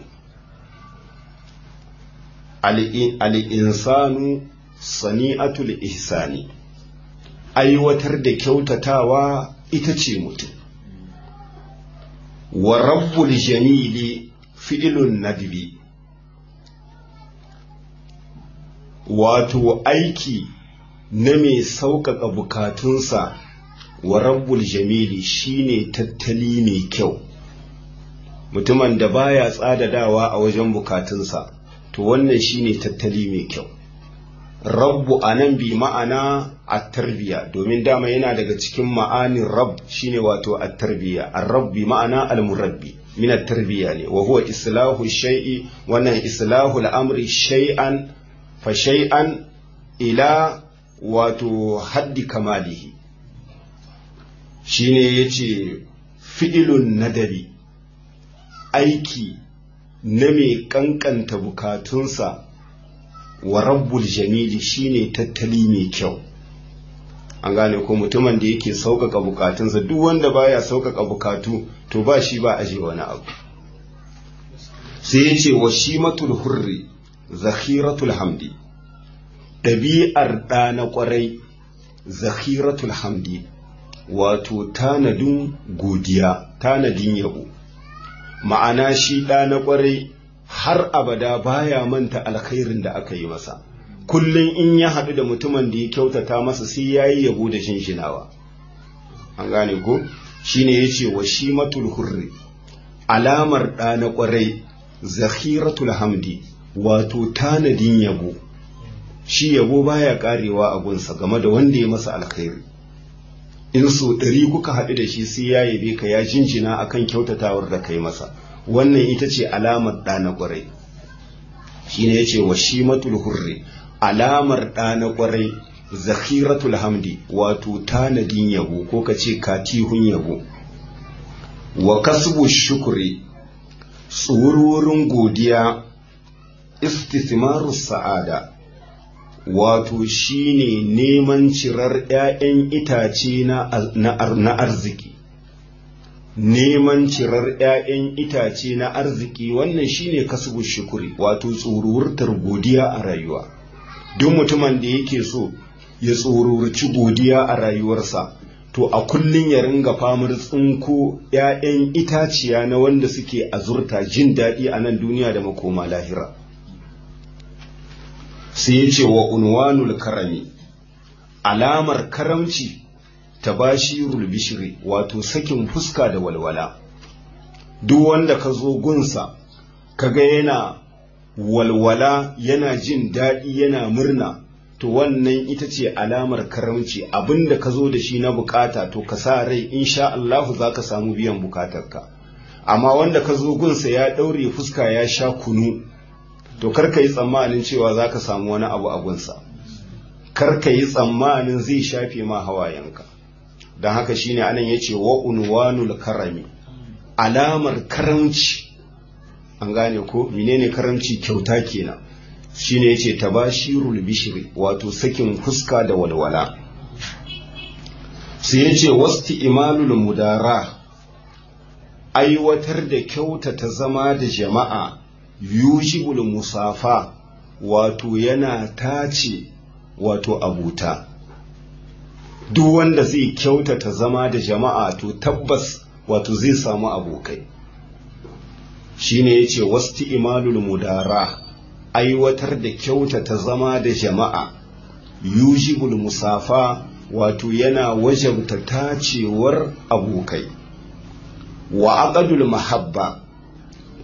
al-insanu sani'atul ihsani aiwatar da kyautatawa ita ce mutum wa rabbul jamili fi'lun nadbi wato aiki na mai sauƙaƙa bukatunsa wa rabbul jamili shine tattali mai kyau mutumin da baya tsadadawa a wajen bukatunsa to wannan shine tattali mai kyau rabbu anan bi ma'ana at-tarbiya domin dama yana daga cikin ma'anin rabb shine wato at-tarbiya ar-rabb bi ma'ana al-murabbi min at-tarbiya ne wa huwa islahu shay'i wannan islahu al-amri shay'an fa shay'an ila wato haddi kamalihi shine yace fi'ilun nadari aiki na mai kankanta bukatunsa wa rabbul jamili shine tattali mai kyau an gane ko mutumin da yake sauƙaƙa bukatunsa duk wanda baya sauƙaƙa bukatu to ba shi ba aje wani abu sai yace wa shimatul hurri zakhiratul hamdi ɗabi'ar ɗa na ƙwarai zakhiratul hamdi wato tanadin godiya tanadin yabo ma'ana shi ɗa na ƙwarai har abada baya manta alkhairin da aka yi masa kullum in ya haɗu da mutumin da ya kyautata masa sai ya yi yabo da shinshinawa an gane ko shine yace wa shimatul hurri alamar ɗa na ƙwarai zakhiratul hamdi wato tanadin yabo shi yabo baya karewa a gunsa game da wanda ya masa alkhairi in so 100 kuka haɗu da shi sai ya yabe ka ya jinjina akan kyautatawan da kai masa wannan ita ce alamar ɗa na ƙwarai shine yace wa shimatul hurri alamar ɗa na ƙwarai zakhiratul hamdi wato tanadin yabo ko kace katihun yabo wa kasbu shukri tsururin godiya istismarus sa'ada wato shine neman cirar 'ya'yan itace na arziki neman cirar 'ya'yan itace na arziki wannan shine kasbu shukuri wato tsururtar godiya a rayuwa duk mutumin da yake so ya tsururci godiya a rayuwarsa to a kullun ya ringa famar tsinko 'ya'yan itaciya na wanda suke azurta jin daɗi a nan duniya da makoma lahira sai ya ce wa unwanul karami alamar karamci tabashirul bishri wato sakin fuska da walwala duk wanda ka zo gunsa kaga yana walwala yana jin daɗi yana murna to wannan ita ce alamar karamci abinda ka zo da shi na bukata to ka sa rai insha Allah za ka samu biyan bukatarka amma wanda ka zo gunsa ya ɗaure fuska ya sha kunu to karka yi tsammanin cewa za ka samu wani abu a gunsa karka yi tsammanin zai shafe ma hawayenka don haka shine anan ya ce wa unwanul karami alamar karamci an gane ko menene karamci kyauta kenan shine yace tabashirul bishri wato sakin fuska da walwala sai yace wasti imalul mudara aiwatar da kyautata zama da jama'a yujibul musafa wato yana tace wato abuta duk wanda zai kyautata zama da jama'a to tabbas wato zai samu abokai shine yace wasti imalul mudara aiwatar da kyautata zama da jama'a yujibul musafa wato yana wajabta tacewar abokai wa aqdul mahabba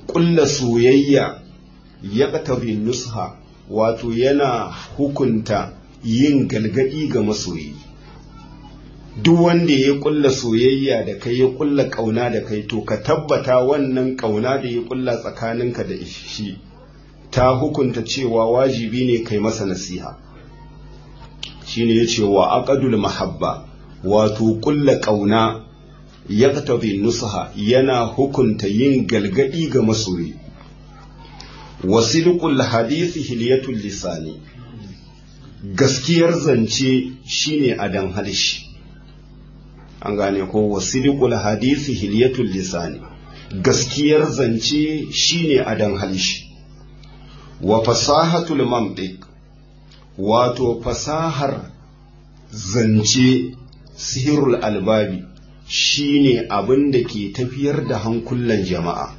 ƙulla soyayya yaqtabi nusha wato yana hukunta yin galgadi ga masoyi. Duk wanda ya ƙulla soyayya da kai ya ƙulla ƙauna da kai to ka tabbata wannan ƙauna da ya ƙulla tsakaninka da shi ta hukunta cewa wajibi ne kai masa nasiha. Shine yace wa aqdul mahabba wato ƙulla ƙauna yaqtabi nusha yana hukunta yin galgadi ga masoyi. Wasilqul hadisi hilyatul lisani gaskiyar zance shine adan harshe. An gane ko wasilqul hadisi hilyatul lisani gaskiyar zance shine adan harshe. Wa fasahatul mantiq wato fasahar zance sihirul albabi shine abin da ke tafiyar da hankulan jama'a.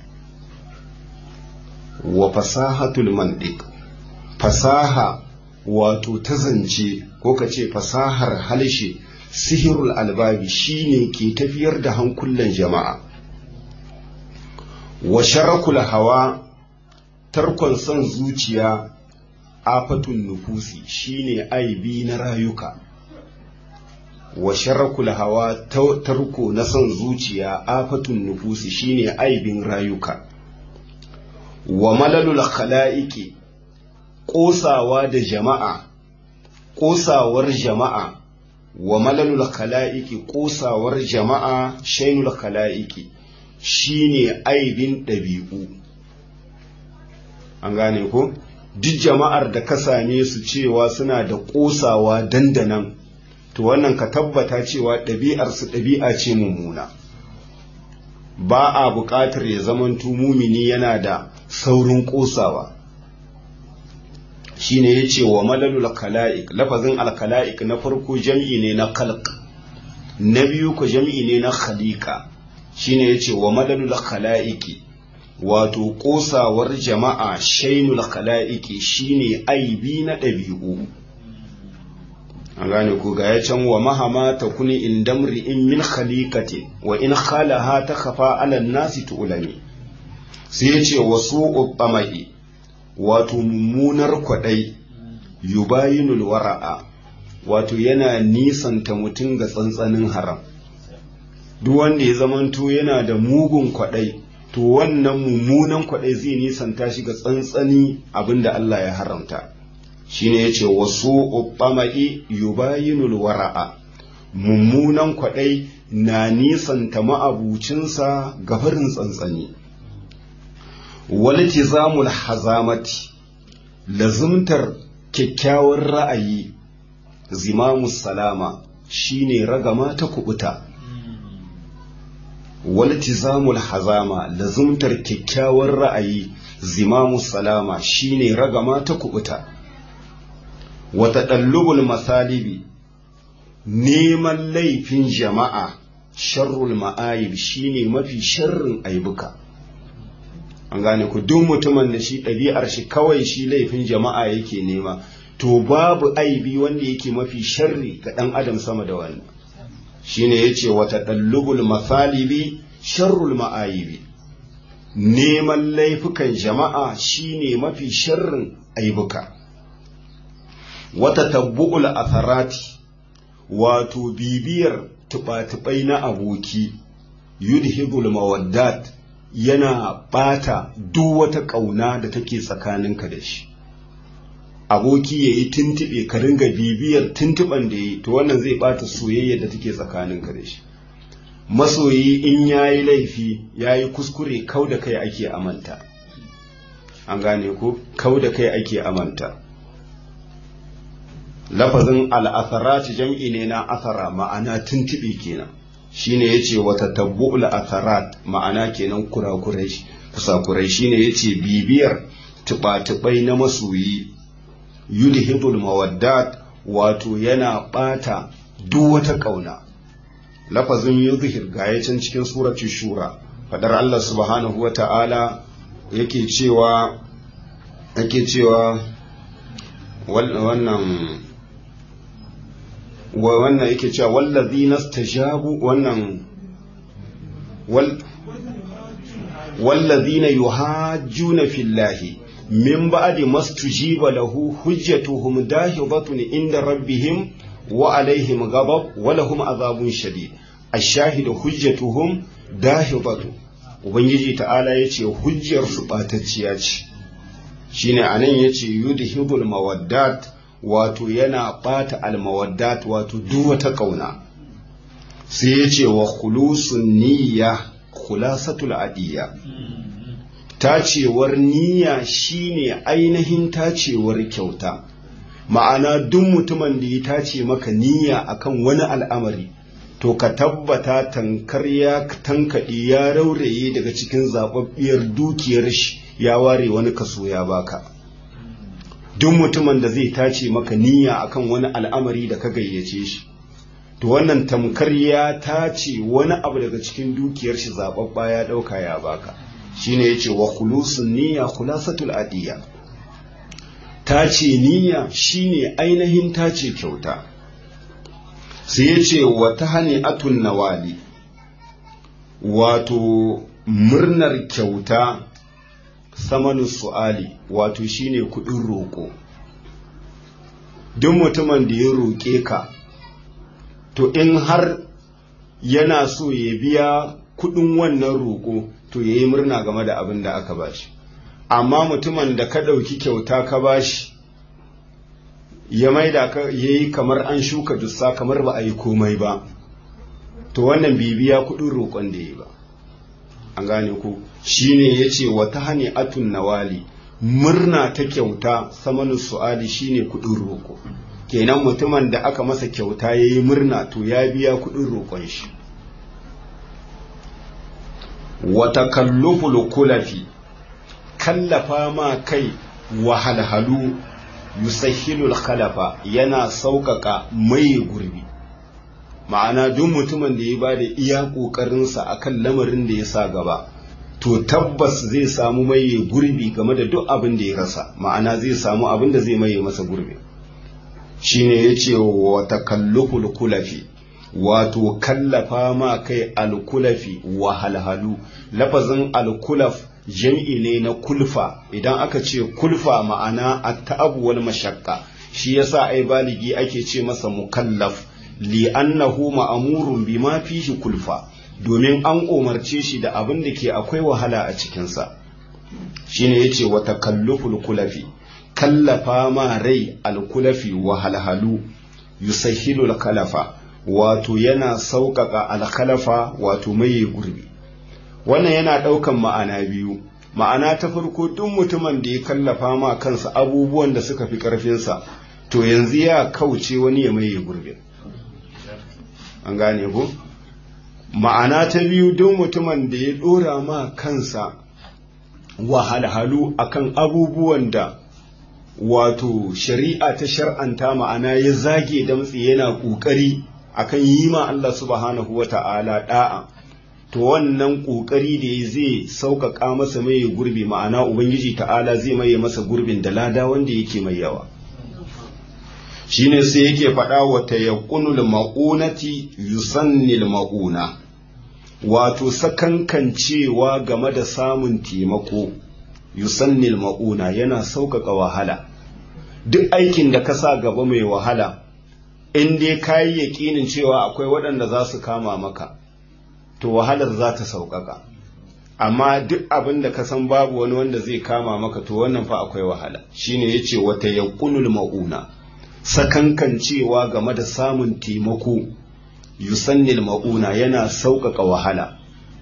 Wa fasahatul mantiq fasaha wato ta zance ko ka ce fasahar halshe sihirul albabi shine ke tafiyar da hankulan jama'a. Wa sharakul hawa tarkon son zuciya afatun nufusi shine aibi na rayuka. Wa sharakul hawa tarko na son zuciya afatun nufusi shine aibin rayuka. Wa malalul khala'iqi ƙosawa da jama'a ƙosawar jama'a wa malalul khala'iqi ƙosawar jama'a shainul khala'iqi shine aibin ɗabi'u. An gane ko duk jama'ar da ka same su cewa suna da ƙosawa dandanan to wannan ka tabbata cewa ɗabi'arsu ɗabi'a ce mummuna. Ba a buƙatar ya zamanto mumini yana da saurin ƙosawa. Shine yace wa malalul khala'iq lafazin al-khala'iq na farko jam'i ne na khalq na biyu ko jam'i ne na khaliqa. Shine yace wa malalul khala'iqi wato ƙosawar jama'a shainul khala'iqi shine aibi na ɗabi'u. An gane ku ga ya can wa mahama ta kuni indamri in min khaliqati wa in khalaha ta khafa ala nasi tu'lami. Sai yace wasu tsamai wato mummunar kwadai yubayinul wara'a wato yana nisanta mutum ga tsantsanin haram. Duk wanda ya zamanto yana da mugun kwadai to wannan mummunan kwadai zai nisanta shi ga tsantsani abinda Allah ya haramta. Shine yace wasu tsamai yubayinul wara'a mummunan kwadai na nisanta ma'abucinsa gabarin tsantsani. Waltizamul hazamati lazumtar kyakkyawar ra'ayi zimamus salama shine ragama ta kubuta. Waltizamul hazama lazumtar kyakkyawar ra'ayi zimamus salama shine ragama ta kubuta. Wa tadallubul masalibi neman laifin jama'a sharrul ma'ayib shine mafi sharrin aibuka. An gane ku duk mutumin da shi ɗabi'ar shi kawai shi laifin jama'a yake nema to babu aibi wanda yake mafi sharri ga ɗan adam sama da wannan. Shine yace wa tadallubul masalibi sharrul ma'ayibi neman laifukan jama'a shine mafi sharrin aibuka. Wa tatabbu'ul atharati wato bibiyar tuba-tubai na aboki yudhibul mawaddat yana bata duk wata ƙauna da take tsakaninka da shi. Aboki ya yi tuntuɓe ka ringa bibiyar tuntuɓan da ya yi to wannan zai bata soyayya da take tsakaninka da shi. Masoyi in ya yi laifi ya yi kuskure kau da kai ake amanta. An gane ko kau da kai ake amanta. Lafazin al'atharat jam'i ne na athara ma'ana tuntuɓe kenan. Shine yace wata tabbu'ul atharat ma'ana kenan kusakurai shine yace bibiyar tuba-tubai na masoyi yulhidul mawaddat wato yana bata duk wata kauna. Lafazin yuzhir ga yacin cikin suratul shura fadar Allah subhanahu wata'ala yake cewa wannan yake cewa wallazina stajabu wannan wallazina yuhajjuna fillahi min ba'di mastujiba lahu hujjatuhum dahidatun inda rabbihim wa alaihim ghadab wa lahum azabun shadid ash-shahid hujjatuhum dahidatun ubangiji ta'ala yace hujjar su batacciya ce shine anan yace yudhibul mawaddat wato yana bata al mawaddat wato duk wata kauna sai yace wa khulusun niyya khulasatul adiyya tacewar niyya shine ainihin tacewar kyauta ma'ana duk mutumin da ya tace maka niyya akan wani al'amari to ka tabbata tankar ya tankaɗe ya rauraye daga cikin zababbiyar dukiyar shi ya ware wani kaso ya baka duk mutumin da zai tace maka niyya akan wani al'amari da ka gayyace shi to wannan tamkar ya tace wani abu daga cikin dukiyar shi zababba ya dauka ya baka shine yace wa khulusun niyya khulasatul adiyya tace niyya shine ainihin tace kyauta sai yace wa tahani'atun nawali wato murnar kyauta samanu su'ali wato shine kudin roko duk mutumin da ya roke ka to in har yana so ya biya kudin wannan roƙo to yayi murna game da abin da aka bashi amma mutumin da ka ɗauki kyauta ka bashi ya maida ka yayi kamar an shuka dussa kamar ba a yi komai ba to wannan bai biya kudin roƙon da yayi ba an gane ku shine yace wa tahani'atun nawali murna ta kyauta samanu su'ali shine kudin roƙo kenan mutumin da aka masa kyauta ya yi murna to ya biya kudin roƙon shi wata kalluful kulafi kallafa ma kai wahalhalu yusahilul khalafa yana sauƙaƙa mai gurbi ma'ana duk mutumin da ya ba da iya ƙoƙarinsa akan lamarin da ya sa gaba to tabbas zai samu mai gurbi game da duk abin da ya rasa ma'ana zai samu abin da zai maye masa gurbi shine yace wa takalluful kulafi wato kallafa ma kai alkulafi wa halhalu lafazin alkulaf jam'i ne na kulfa idan aka ce kulfa ma'ana at-ta'ab wal mashaqqa shi yasa ai baligi ake ce masa mukallaf li annahu ma'murun bima fihi kulfa domin an umarce shi da abin da ke akwai wahala a cikin sa shine yace wa takalluful kulafi kallafa ma rai alkulafi wa halhalu yusahilu alkalafa wato yana sauƙaƙa alkalafa wato mai gurbi wannan yana ɗaukan ma'ana biyu ma'ana ta farko duk mutumin da ya kallafa ma kansa abubuwan da suka fi ƙarfinsa to yanzu ya kauce wani ya mai gurbi an gane ku ma'ana ta biyu duk mutumin da ya ɗora ma kansa wahalhalu akan abubuwan da wato shari'a ta shar'anta ma'ana ya zage damtse yana ƙoƙari akan yi ma Allah subhanahu wa ta'ala da'a to wannan ƙoƙari da zai sauƙaƙa masa mai gurbi ma'ana ubangiji ta'ala zai maye masa gurbin da lada wanda yake mai yawa shine sai yake faɗa wa tayaqqunul ma'unati yusannil ma'una wato sakankancewa game da samun taimako yusannil ma'una yana sauƙaƙa wahala duk aikin da ka sa gaba mai wahala in dai ka yi yaƙinin cewa akwai waɗanda za su kama maka to wahalar za ta sauƙaƙa amma duk abin da ka san babu wani wanda zai kama maka to wannan fa akwai wahala shine yace wata yaqunul mauna sakankancewa game da samun taimako yusannil mauna yana sauƙaƙa wahala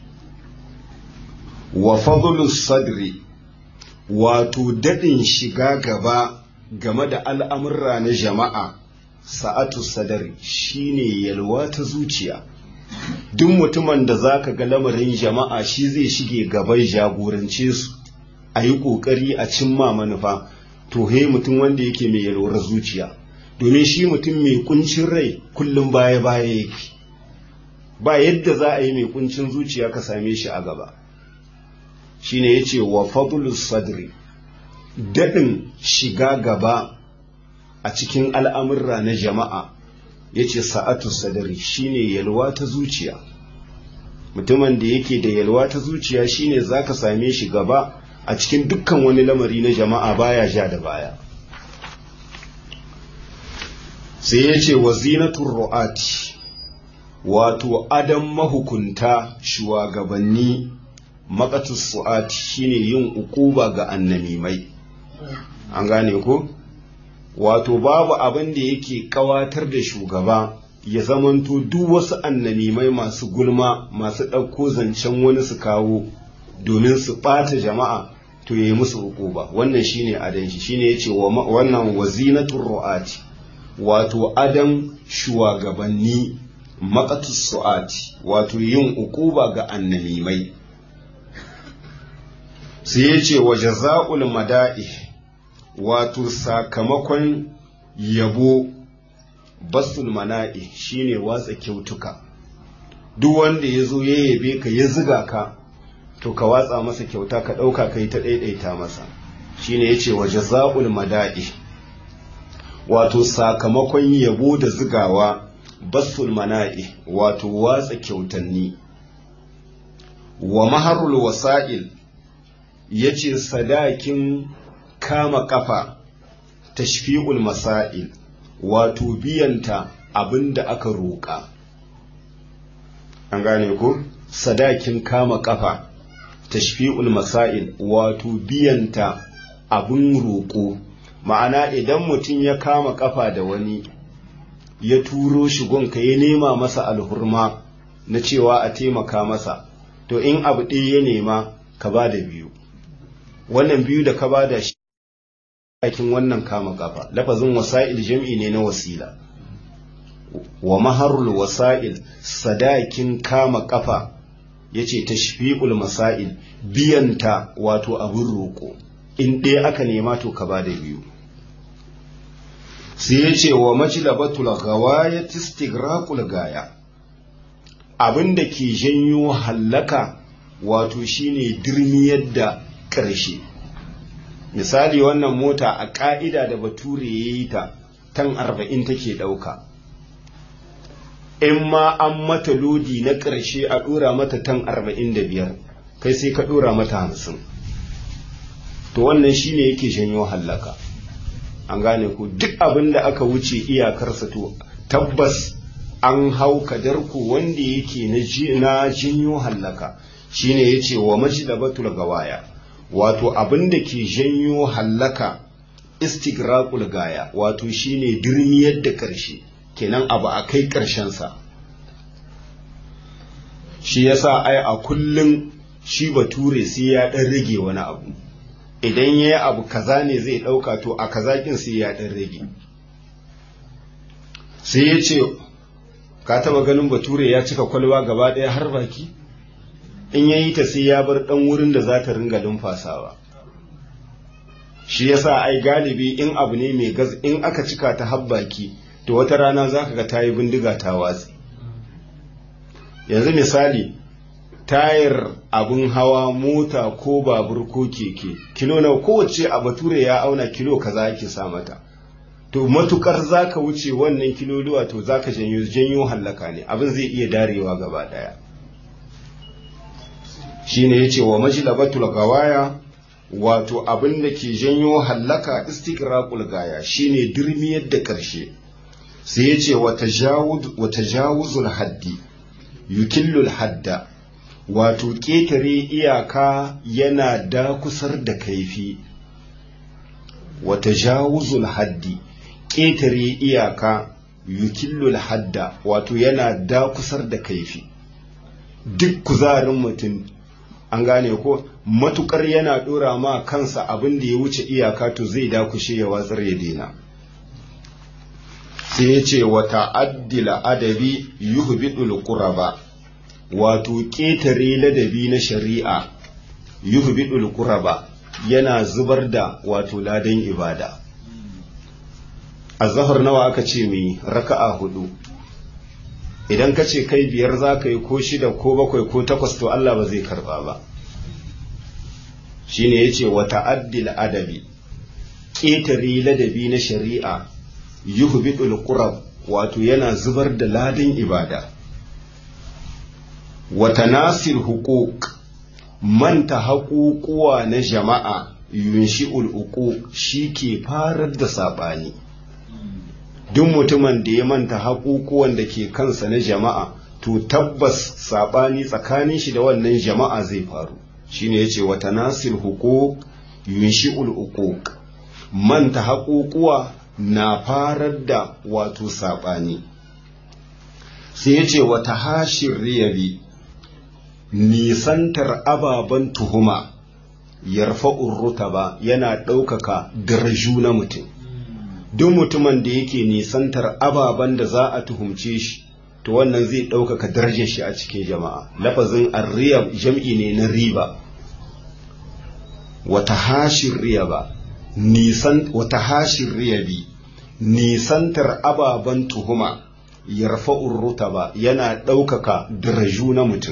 wa fadlus sadri wato dadin shiga gaba game da al'amurra na jama'a sa'atu sadari shine yalwa ta zuciya duk mutumin da zaka ga lamarin jama'a shi zai shige gaban jagorance su a yi ƙoƙari a cimma manufa to he mutum wanda yake mai yalwar zuciya domin shi mutum mai kuncin rai kullum baya yake ba yadda za a yi mai kuncin zuciya ka same shi a gaba shine yace wa fadlus sadri dadin shiga gaba a cikin al'amurra na jama'a yace sa'atu sadri shine yalwa ta zuciya mutumin da yake da yalwa ta zuciya shine zaka same shi gaba a cikin dukkan wani lamari na jama'a, baya ja da baya. sai ya ce wa zinatun ru'ati, wato adam mahukunta shugabanni, maqatus su'ati shine yin ukuba ga annamimai. An gane ko? Wato babu abin da yake kawatar da shugaba ya zamanto duk wasu annamimai masu gulma, masu ɗauko zancen wani su kawo domin su ɓata jama'a, to yayi musu ukuba. Wannan shine adan shi, shine yace wannan wazinatur ru'ati, wato adam shugabanni, maqatus su'ati, wato yin ukuba ga annamimai. sai yace wa jaza'ul mada'i, wato sakamakon yabo, basul mana'i shine watsa kyautuka. Duk wanda ya zo ya yabe ka ya ziga ka, to ka watsa masa kyauta, ka ɗauka kai ta ɗaiɗaita masa. Shine yace wa jaza'ul mada'i, wato sakamakon yabo da zigawa, basul mana'i, wato watsa kyautanni. Wa maharul wasa'il, yace sadakin kama kafa, tashfi'ul masail, wato biyanta abinda aka roƙa. An gane ko? Sadakin kama kafa, tashfi'ul masail, wato biyanta abin roƙo. Ma'ana idan mutum ya kama kafa da wani, ya turo shi gonka, ya nema masa alhurma na cewa a taimaka masa, to in abu ɗaya ya nema, ka ba da biyu. Wannan biyu da ka ba da shi sadakin wannan kama kafa. Lafazin wasa'il jam'i ne na wasila. Wa maharul wasa'il, sadakin kama kafa, yace tashfi'ul masail, biyanta wato abin roƙo. In ɗaya aka nema to ka ba da biyu. Sai yace wa majlabatul ghawayat istighraqul gaya, abinda ke janyo hallaka wato shine dirmiyar da ƙarshe. Misali wannan mota a ƙa'ida da bature ya yi ta tan 40 take ɗauka, in ma an mata lodi na ƙarshe a ɗora mata tan 45, kai sai ka ɗora mata 50, to wannan shine yake janyo hallaka. An gane ku, duk abin da aka wuce iyakarsa to tabbas an hau kadarku wanda yake na janyo hallaka. Shine yace wa majlabatul gawaya, wato abin da ke janyo hallaka, istighraqul gaya, wato shine dirmiyar da ƙarshe, kenan abu a kai ƙarshensa. Shi yasa ai a kullum shi bature sai ya ɗan rage wani abu, idan ya yi abu kaza ne zai ɗauka, to a kazakin sai ya ɗan rage. Sai ya ce, ka taɓa ganin bature ya cika kwalba gaba ɗaya har baki? In ya yi ta sai ya bar ɗan wurin da za ta ringa lumfasawa. Shi yasa ai galibi in abu ne mai gas, in aka cika ta habbaki, to wata rana za ka ga ta yi bindiga ta watsi. Yanzu misali, tayar abin hawa, mota ko babur ko keke, kilo na kowace a bature ya auna kilo kaza ake sa mata. To matukar za ka wuce wannan kiloluwa, to za ka janyo hallaka ne, abin zai iya darewa gaba ɗaya. Shine yace wa majlabatul gawaya, wato abin da ke janyo hallaka, istighraqul gaya, shine dirmiyar da ƙarshe. Sai yace wa tajawuzul haddi yukillul hadda, wato ƙetare iyaka yana dakusar da kaifi. Wa tajawuzul haddi, ƙetare iyaka, yukillul hadda, wato yana dakusar da kaifi. Duk kuzarin mutum, an gane ko, matukar yana dora ma kansa abin da ya wuce iyaka, to zai dakushe ya watsar ya dena. Sai ya ce wa ta'addil adabi yuhbidul quraba, wato ƙetare ladabi na shari'a, yuhbidul quraba, yana zubar da wato ladan ibada. Azhar nawa aka ce mai raka'a 4, idan ka ce kai 5 za ka yi, ko 6 ko 7 ko 8, to Allah ba zai karba ba. Shine yace wa ta'addil adabi, ƙetare ladabi na shari'a, yuhbidul qurab, wato yana zubar da ladan ibada. wata nasir hukuk manta haƙuƙuwa na jama'a yunshi'ul uquq shi ke farar da saɓani. Duk mutumin da ya manta haƙuƙuwan da ke kansa na jama'a to tabbas saɓani tsakanin shi da wannan jama'a zai faru. Shine yace wata nasir hukuk yunshi'ul uquq manta haƙuƙuwa na farar da wato saɓani. Sai yace wata hashir riyabi nisantar ababen tuhuma yarfa'ur rutaba yana ɗaukaka daraju na mutum. Duk mutumin da yake nisantar ababen da za a tuhumce shi to wannan zai ɗaukaka darajar shi a cikin jama'a. Lafazin arriyab jam'i ne na riba. Wata hashin riyaba wata hashin riyabi nisantar ababen tuhuma yarfa'ur rutaba yana ɗaukaka daraju na mutum.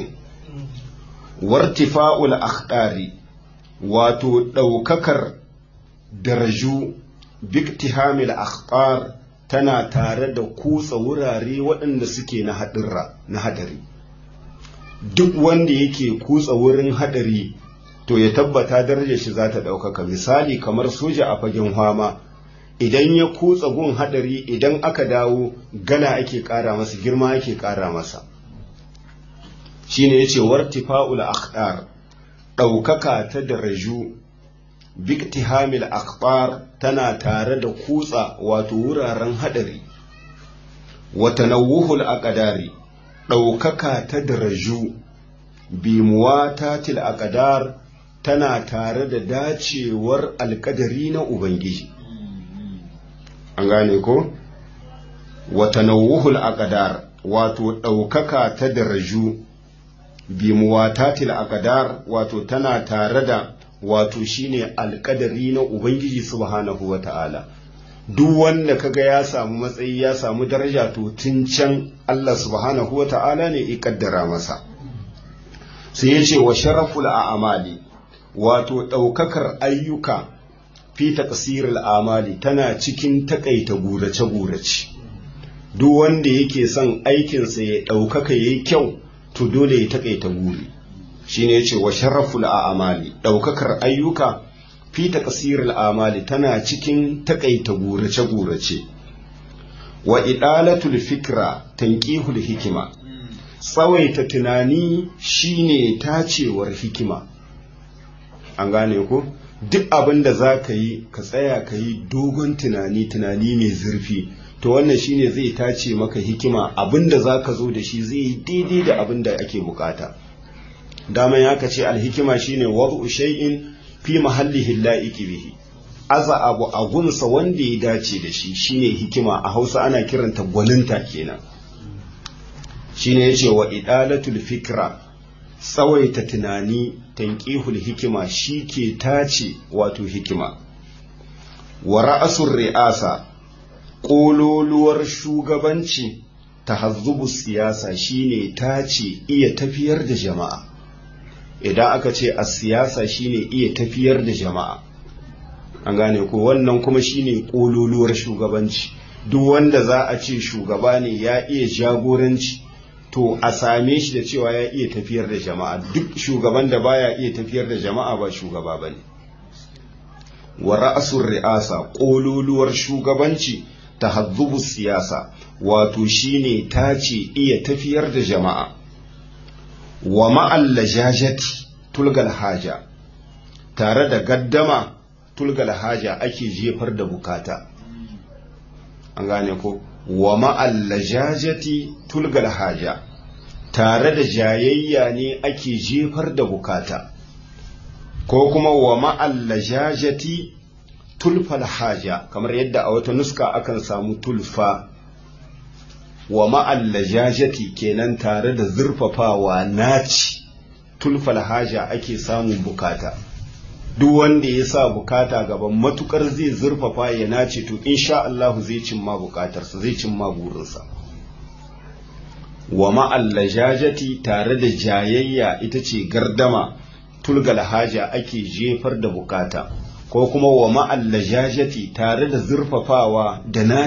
Wartifa'ul akhdari wato ɗaukakar daraju biktihamil akhbar tana tare da kutsa wurare waɗanda suke na hadari. Duk wanda yake kutsa wurin hadari to ya tabbata darajar shi za ta ɗaukaka. Misali kamar soja a fagen fama, idan ya kutsa gun hadari, idan aka dawo gala ake ƙara masa, girma ake ƙara masa. Shine yace wartifa'ul akhdar ɗaukaka ta daraju biktihamil akbar tana tare da kutsa wato wuraren hadari. Wa tanawwuhul aqdari ɗaukaka ta daraju bi muwatatil aqdar tana tare da dacewar alƙadari na ubangiji. An gane ko? Wa tanawwuhul aqdar wato ɗaukaka ta daraju bi muwatatil aqdar wato tana tare da wato shine alƙadari na ubangiji subhanahu wata'ala. Duk wanda kaga ya samu matsayi ya samu daraja to tun can Allah subhanahu wata'ala ne ya kaddara masa. Sai yace wa sharaful a'mali wato ɗaukakar ayyuka fi taqsiril a'mali tana cikin takaita gurace gurace. Duk wanda yake son aikinsa ya ɗaukaka yayi kyau to dole ya takaita guri. Shine yace wa sharaful a'mali daukakar ayyuka fi taqsiril a'mali tana cikin takaita gurace gurace. Wa idalatul fikra tanqihul hikima tsawaita tunani shine tacewar hikima. An gane ko? Duk abin da za ka yi ka tsaya ka yi dogon tunani mai zurfi to wannan shine zai tace maka hikima. Abin da za ka zo da shi zai yi daidai da abin da ake bukata. Daman ya ka ce alhikima shine wad'u shay'in fi mahallihi la'iqi bihi, aza abu a gunsa wanda ya dace da shi shine hikima. A Hausa ana kiranta gwaninta kenan. Shine yace wa idalatul fikra tsawaita tunani tanqihul hikima shike tace wato hikima. Wa ra'asur ri'asa kololuwar shugabanci tahazzubu siyasa shine tace iya tafiyar da jama'a. Idan aka ce a siyasa shine iya tafiyar da jama'a. An gane ko? Wannan kuma shine kololuwar shugabanci. Duk wanda za a ce shugaba ne ya iya jagoranci to a same shi da cewa ya iya tafiyar da jama'a. Duk shugaban da baya iya tafiyar da jama'a ba shugaba bane. Wa ra'asur ri'asa kololuwar shugabanci tahazzubu siyasa wato shine tace iya tafiyar da jama'a. Wa ma'al lajajati tulgal haja tare da gaddama tulgal haja ake jefar da bukata. An gane ko? Wa ma'al lajajati tulgal haja tare da jayayya ne ake jefar da bukata. Ko kuma wa ma'al lajajati tulfal haja kamar yadda a wata nuska akan samu tulfa. Wa ma'al lajajati kenan tare da zurfafawa naci tulfal haja ake samun bukata. Duk wanda ya sa bukata gaban matukar zai zurfafa ya nace to insha Allah zai cimma bukatarsa, zai cimma burinsa. Wa ma'al lajajati tare da jayayya ita ce gardama tulgal haja ake jefar da bukata. Ko kuma wa ma'al lajajati tare da zurfafawa da nacewa tulfal haja ake samun biyan bukata.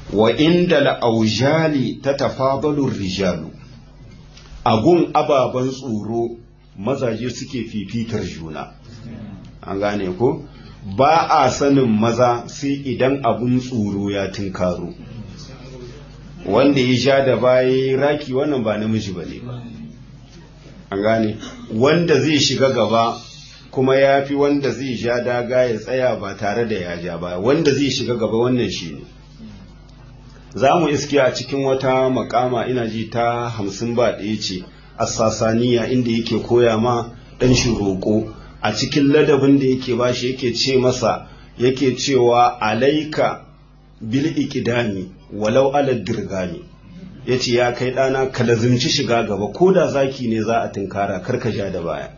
wa inda la'aujali ta tafadalur rijalu agun ababen tsoro mazaje suke fifitar juna an gane ko ba a sanin maza sai idan abun tsoro ya tunkaro wanda ya ja da baya raki wannan ba namiji bane ba an gane wanda zai shiga gaba kuma ya fi wanda zai ja daga ya tsaya ba tare da ya ja ba wanda zai shiga gaba wannan shi ne za mu iske a cikin wata makama ina ji ta 51 ce a sasaniya inda yake koya ma ɗan shi roƙo a cikin ladabin da yake bashi yake ce masa yake cewa alaika bil iqdami walau ala dirgami yace ya kai ɗana ka lazimci shiga gaba ko da zaki ne za a tunkara karka ja da baya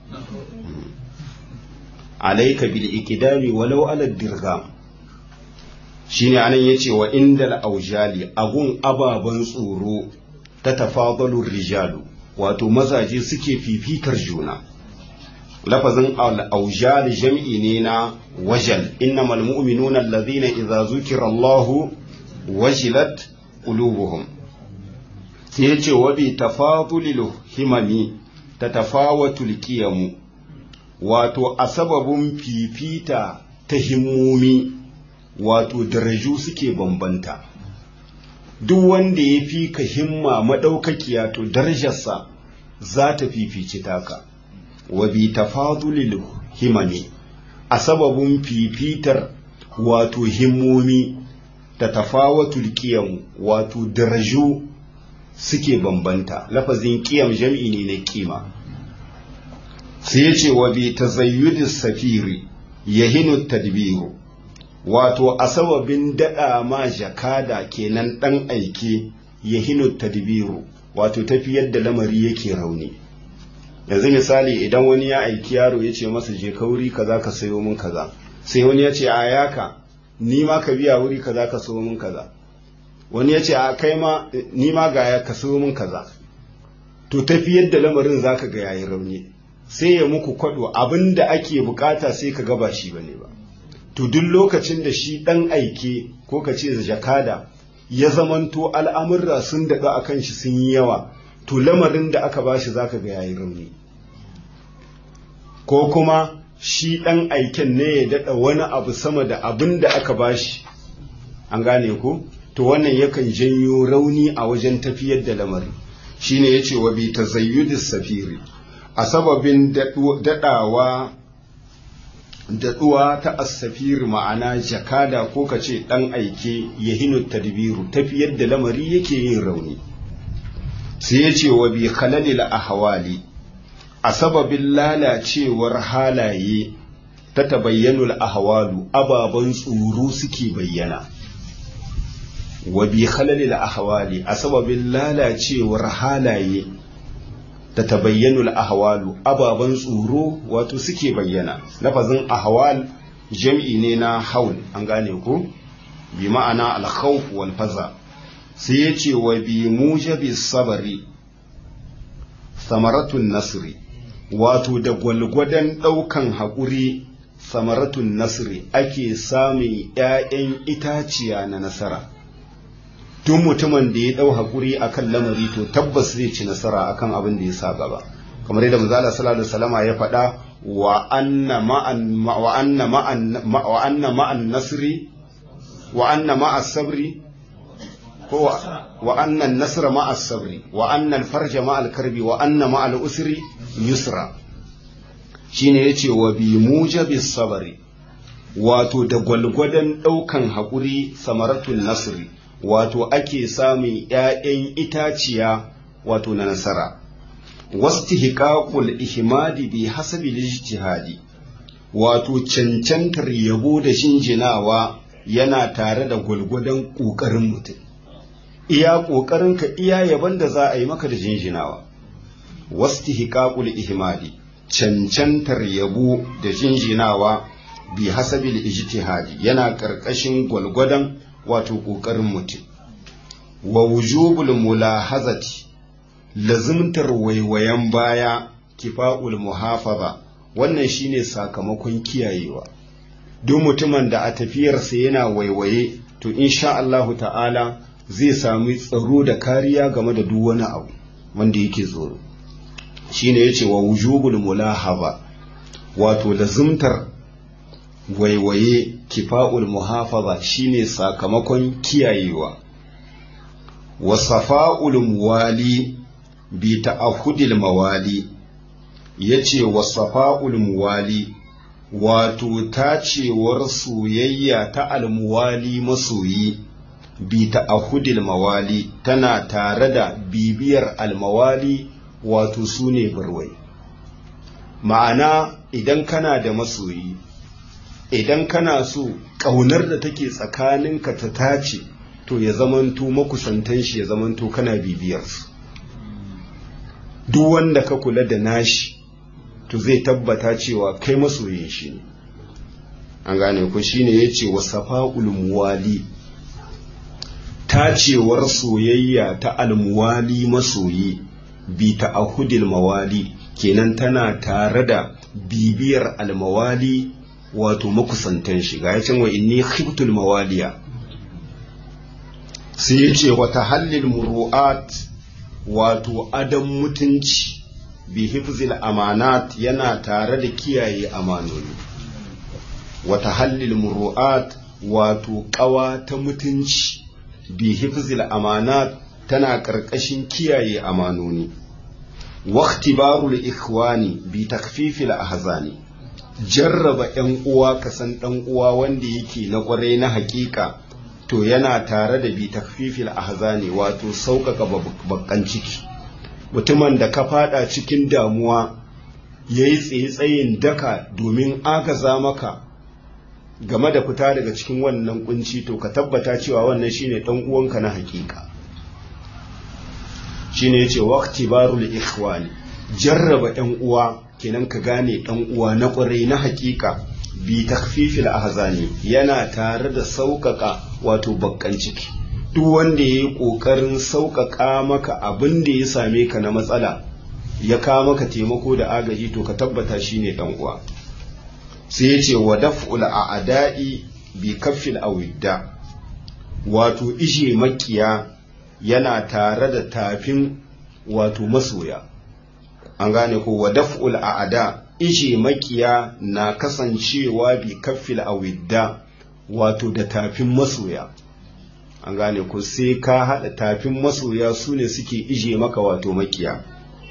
alaika bil iqdami walau ala dirgam shine anan yace wa indal aujali agun ababan tsoro ta tafadalu rijalu wato mazaje suke fifikar juna lafazin al-aujal jam'i ne na wajal innamal mu'minuna alladhina idza zukira Allahu wajilat qulubuhum sai yace wa bi tafadulil himami tatafawatul qiyamu wato a sababin fifita ta himmomi wato daraju suke bambanta duk wanda ya fi ka himma madaukakiya to darajarsa za ta fifici taka wa bi tafadulil himami a sababin fifitar wato himmomi ta tafawatul qiyam wato daraju suke bambanta lafazin qiyam jam'i ne na kima sai yace wa bi tazayyudis safiri yahinu tadbiru wato a sababin daɗa ma jakada kenan ɗan aike ya hinu tadbiru wato tafiyar da lamari yake rauni yanzu misali idan wani ya aiki yaro ya ce masa je ka wuri kaza ka sayo min kaza sai wani ya ce a yaka ni ma ka biya wuri kaza ka sayo min kaza wani ya ce a kai ma ni ma ga ya ka sayo min kaza to tafiyar da lamarin zaka ga yayi rauni sai ya muku kwado abinda ake bukata sai ka ga ba shi bane ba to duk lokacin da shi ɗan aike ko ka ce jakada ya zamanto al'amurra sun daɗu a kan shi sun yi yawa to lamarin da aka ba shi za ka ga yayi rauni ko kuma shi ɗan aiken ne ya daɗa wani abu sama da abin da aka ba shi an gane ko to wannan yakan janyo rauni a wajen tafiyar da lamari shine ya ce wa bi tazayyudis safiri a sababin daɗuwa ta asafir ma'ana jakada ko ka ce ɗan aike ya hinu tadbiru tafiyar da lamari yake yin rauni sai ya ce wa bi khalalil ahwali a sababin lalacewar halaye ta tabayyanul ahwalu ababan tsoro suke bayyana wa bi khalalil ahwali a sababin lalacewar halaye ta tabayyanul ahwalu ababan tsoro wato suke bayyana lafazin ahwal jam'i ne na haul an gane ko bi ma'ana al-khawf wal faza sai yace wa bi mujabi sabri samaratun nasri wato da gwalgwadan daukan hakuri samaratun nasri ake samun ƴaƴan itaciya na nasara duk mutumin da ya dau hakuri akan lamari to tabbas zai ci nasara akan abin da ya sa gaba kamar yadda manzo Allah sallallahu alaihi wasallama ya faɗa wa anna ma'an nasri wa anna ma'as sabri ko wa anna an-nasra ma'as sabri wa anna al-farja ma'al karbi wa anna ma'al usri yusra shine yace wa bi mujabis sabri wato da gwalgwadan daukan hakuri samaratun nasri wato ake samun ‘ya'yan itaciya wato na nasara, wasu hiƙaƙul ihimadi bi hasabi ijtihadi wato cancantar yabo da shinjinawa yana tare da gwalgwadon ƙoƙarin mutum, iya ƙoƙarinka iya yaban da za a yi maka da jinjinawa, wasu hiƙaƙul ihimadi cancantar yabo da jinjinawa bi hasabi ijtihadi yana ƙarƙashin gwalgwadon wato ƙoƙarin mutum wa wujubul mulahazati lazimtar waiwayen baya kifa'ul muhafaza wannan shine sakamakon kiyayewa duk mutumin da a tafiyarsa yana waiwaye to insha Allahu ta'ala zai sami tsaro da kariya game da duk wani abu wanda yake tsoro. Shine yace wa wujubul mulahaba, wato lazumtar waiwaye, kifa'ul muhafaza shine sakamakon kiyayewa. wa safa'ul muwali bi ta'ahudil mawali, yace wa safa'ul muwali, wato tacewar soyayya ta almuwali masoyi, bi ta'ahudil mawali, tana tare da bibiyar almawali, wato sune barwai. Ma'ana idan kana da masoyi, idan kana so ƙaunar da take tsakaninka ta tace, to ya zamanto makusantan shi ya zamanto kana bibiyarsu. Duk wanda ka kula da nashi to zai tabbata cewa kai masoyin shi ne. An gane ku, shine yace wa safa'ul muwali, tacewar soyayya ta almuwali masoyi, bi ta'ahudil mawali, kenan tana tare da bibiyar almawali, wato makusantan shi. Ga yacin wa inni khiftul mawaliya. Sai yace wa tahallil muru'at, wato adam mutunci, bi hifzil amanat, yana tare da kiyaye amanoni. wa tahallil muru'at, wato kawa ta mutunci, bi hifzil amanat, tana karkashin kiyaye amanoni. wa ikhtibarul ikhwani bi takfifil ahzani, jarraba ‘yan uwa, kasan ɗan uwa wanda yake na ƙwarai na hakika, to yana tare da bi takfifil ahzani, wato sauƙaƙa bakan ciki. Mutumin da ka fada cikin damuwa ya yi tsaye-tsayin daka domin agaza maka game da fita daga cikin wannan kunci, to ka tabbata cewa wannan shine ɗan uwanka na hakika. Shine yace waqti barul ikhwani, jarraba ‘yan uwa, kenan ka gane ɗan uwa na ƙwarai na hakika, bi takfifil ahzani, yana tare da sauƙaƙa wato bakkan ciki. Duk wanda ya yi ƙoƙarin sauƙaƙa maka abin da ya same ka na matsala, ya kawo maka taimako da agaji, to ka tabbata shi ne ɗan uwa. Sai ya ce wa daf'ul a'da'i bi kaffil awidda, wato ishe makiya yana tare da tafin wato masoya. An gane ko wa daf'ul a'da, ishe makiya na kasancewa bi kaffil awidda, wato da tafin masoya. An gane ko sai ka haɗa tafin masoya, su ne suke ije maka wato makiya.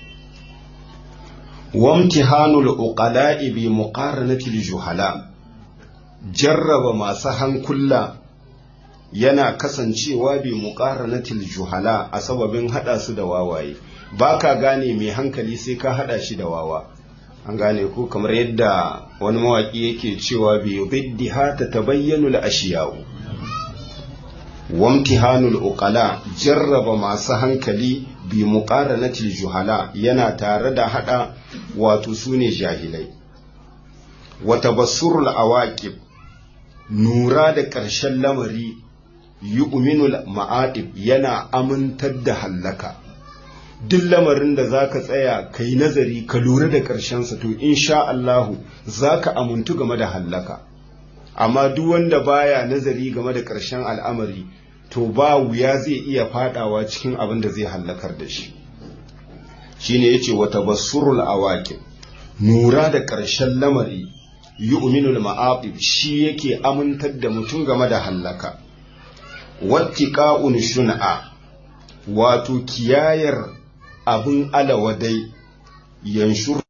wamtihanul uqala'i bi muqaranatil juhala, jarraba masu hankula yana kasancewa bi muqaranatil juhala, a sababin hada su da wawaye. Baka gane mai hankali sai ka hada shi da wawa. An gane ko, kamar yadda wani mawaki yake cewa bi biddiha tatabayyanu al-ashiya'u. wamtihanul uqala, jarraba masu hankali, bi muqaranatil juhala, yana tare da hada wato sune jahilai. wa tabassurul awaqib, nura da ƙarshen lamari, yu'minul ma'adib, yana amintar da hallaka. Duk lamarin da zaka tsaya kai nazari ka lura da ƙarshensa, to insha Allahu zaka amuntu game da hallaka. Amma duk wanda baya nazari game da ƙarshen al'amari, to ba wuya zai iya fadawa cikin abin da zai hallakar da shi. Shine yace wa tabassurul awaqib, nura da ƙarshen lamari, yu'minul ma'aqib, shi yake amintar da mutum game da hallaka. wattiqa'un shun'a, wato kiyayar abin alawadai, yanshur,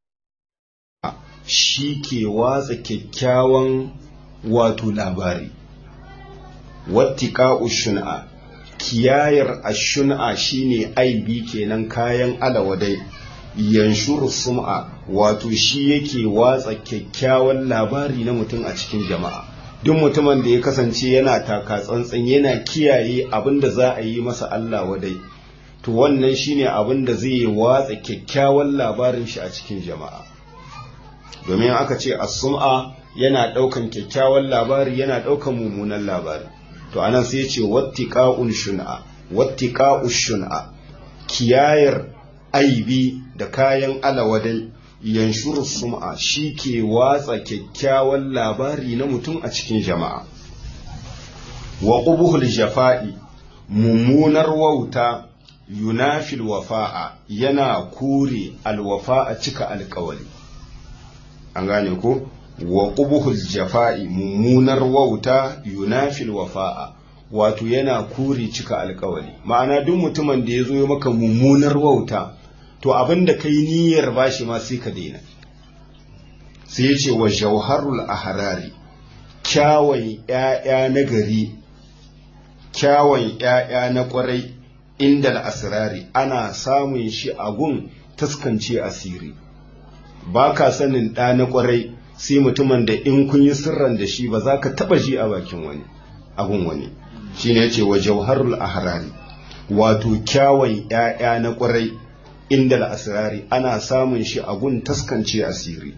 shi ke watsa kyakkyawan wato labari. wattiqa'u shun'a, kiyayar ashun'a shine aibi kenan, kayan alawadai. yanshur sum'a, wato shi yake watsa kyakkyawan labari na mutum a cikin jama'a. Duk mutumin da ya kasance yana taka tsantsan, yana kiyaye abin da za a yi masa Allah wadai, to wannan shine abin da zai watsa kyakkyawan labarin shi a cikin jama'a. Domin aka ce as-sum'a yana daukan kyakkyawan labari, yana daukan mummunan labari. To anan sai ya ce wattiqa'un shun'a, wattiqa'u shun'a, kiyayar aibi da kayan alawadai, yanshuru sum'a, shi ke watsa kyakkyawan labari na mutum a cikin jama'a. wa qubuhul jafa'i mummunar wauta yunafil wafa'a yana kure alwafa'a cika alkawali an gane ko wa qubuhul jafa'i mummunar wauta yunafil wafa'a wato yana kure cika alkawali ma'ana duk mutumin da ya zo maka mummunar wauta to abinda kai niyyar bashi ma sai ka daina sai ya ce wa jauharul ahrari kyawun ƴaƴa na gari kyawun ƴaƴa na ƙwarai inda asirari ana samun shi a gun taskance asiri ba ka sanin ɗa na ƙwarai sai mutumin da in kun yi sirran da shi ba za ka taɓa ji a bakin wani abun wani shi ne ce wa jauharul ahrari wato kyawun ƴaƴa na ƙwarai inda asirari ana samun shi a gun taskance asiri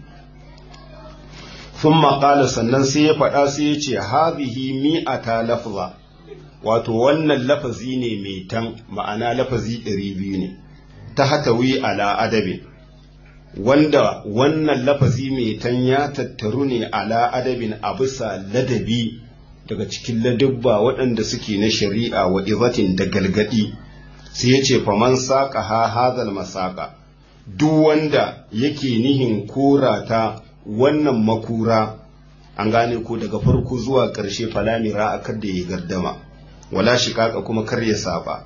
sun maƙala sannan sai ya faɗa sai ya ce hazihi mi'ata lafza wato wannan lafazi ne mai tan ma'ana lafazi 200 ne ta hatawi ala adabin wanda wannan lafazi mai tan ya tattaru ne ala adabin a bisa ladabi daga cikin ladabba waɗanda suke na shari'a wa izatin da galgadi sai ya ce faman saƙa ha hazal masaƙa duk wanda yake nihin korata wannan makura an gane ko daga farko zuwa ƙarshe falamira a kadda ya gardama wala shiƙaƙa kuma kar ya saba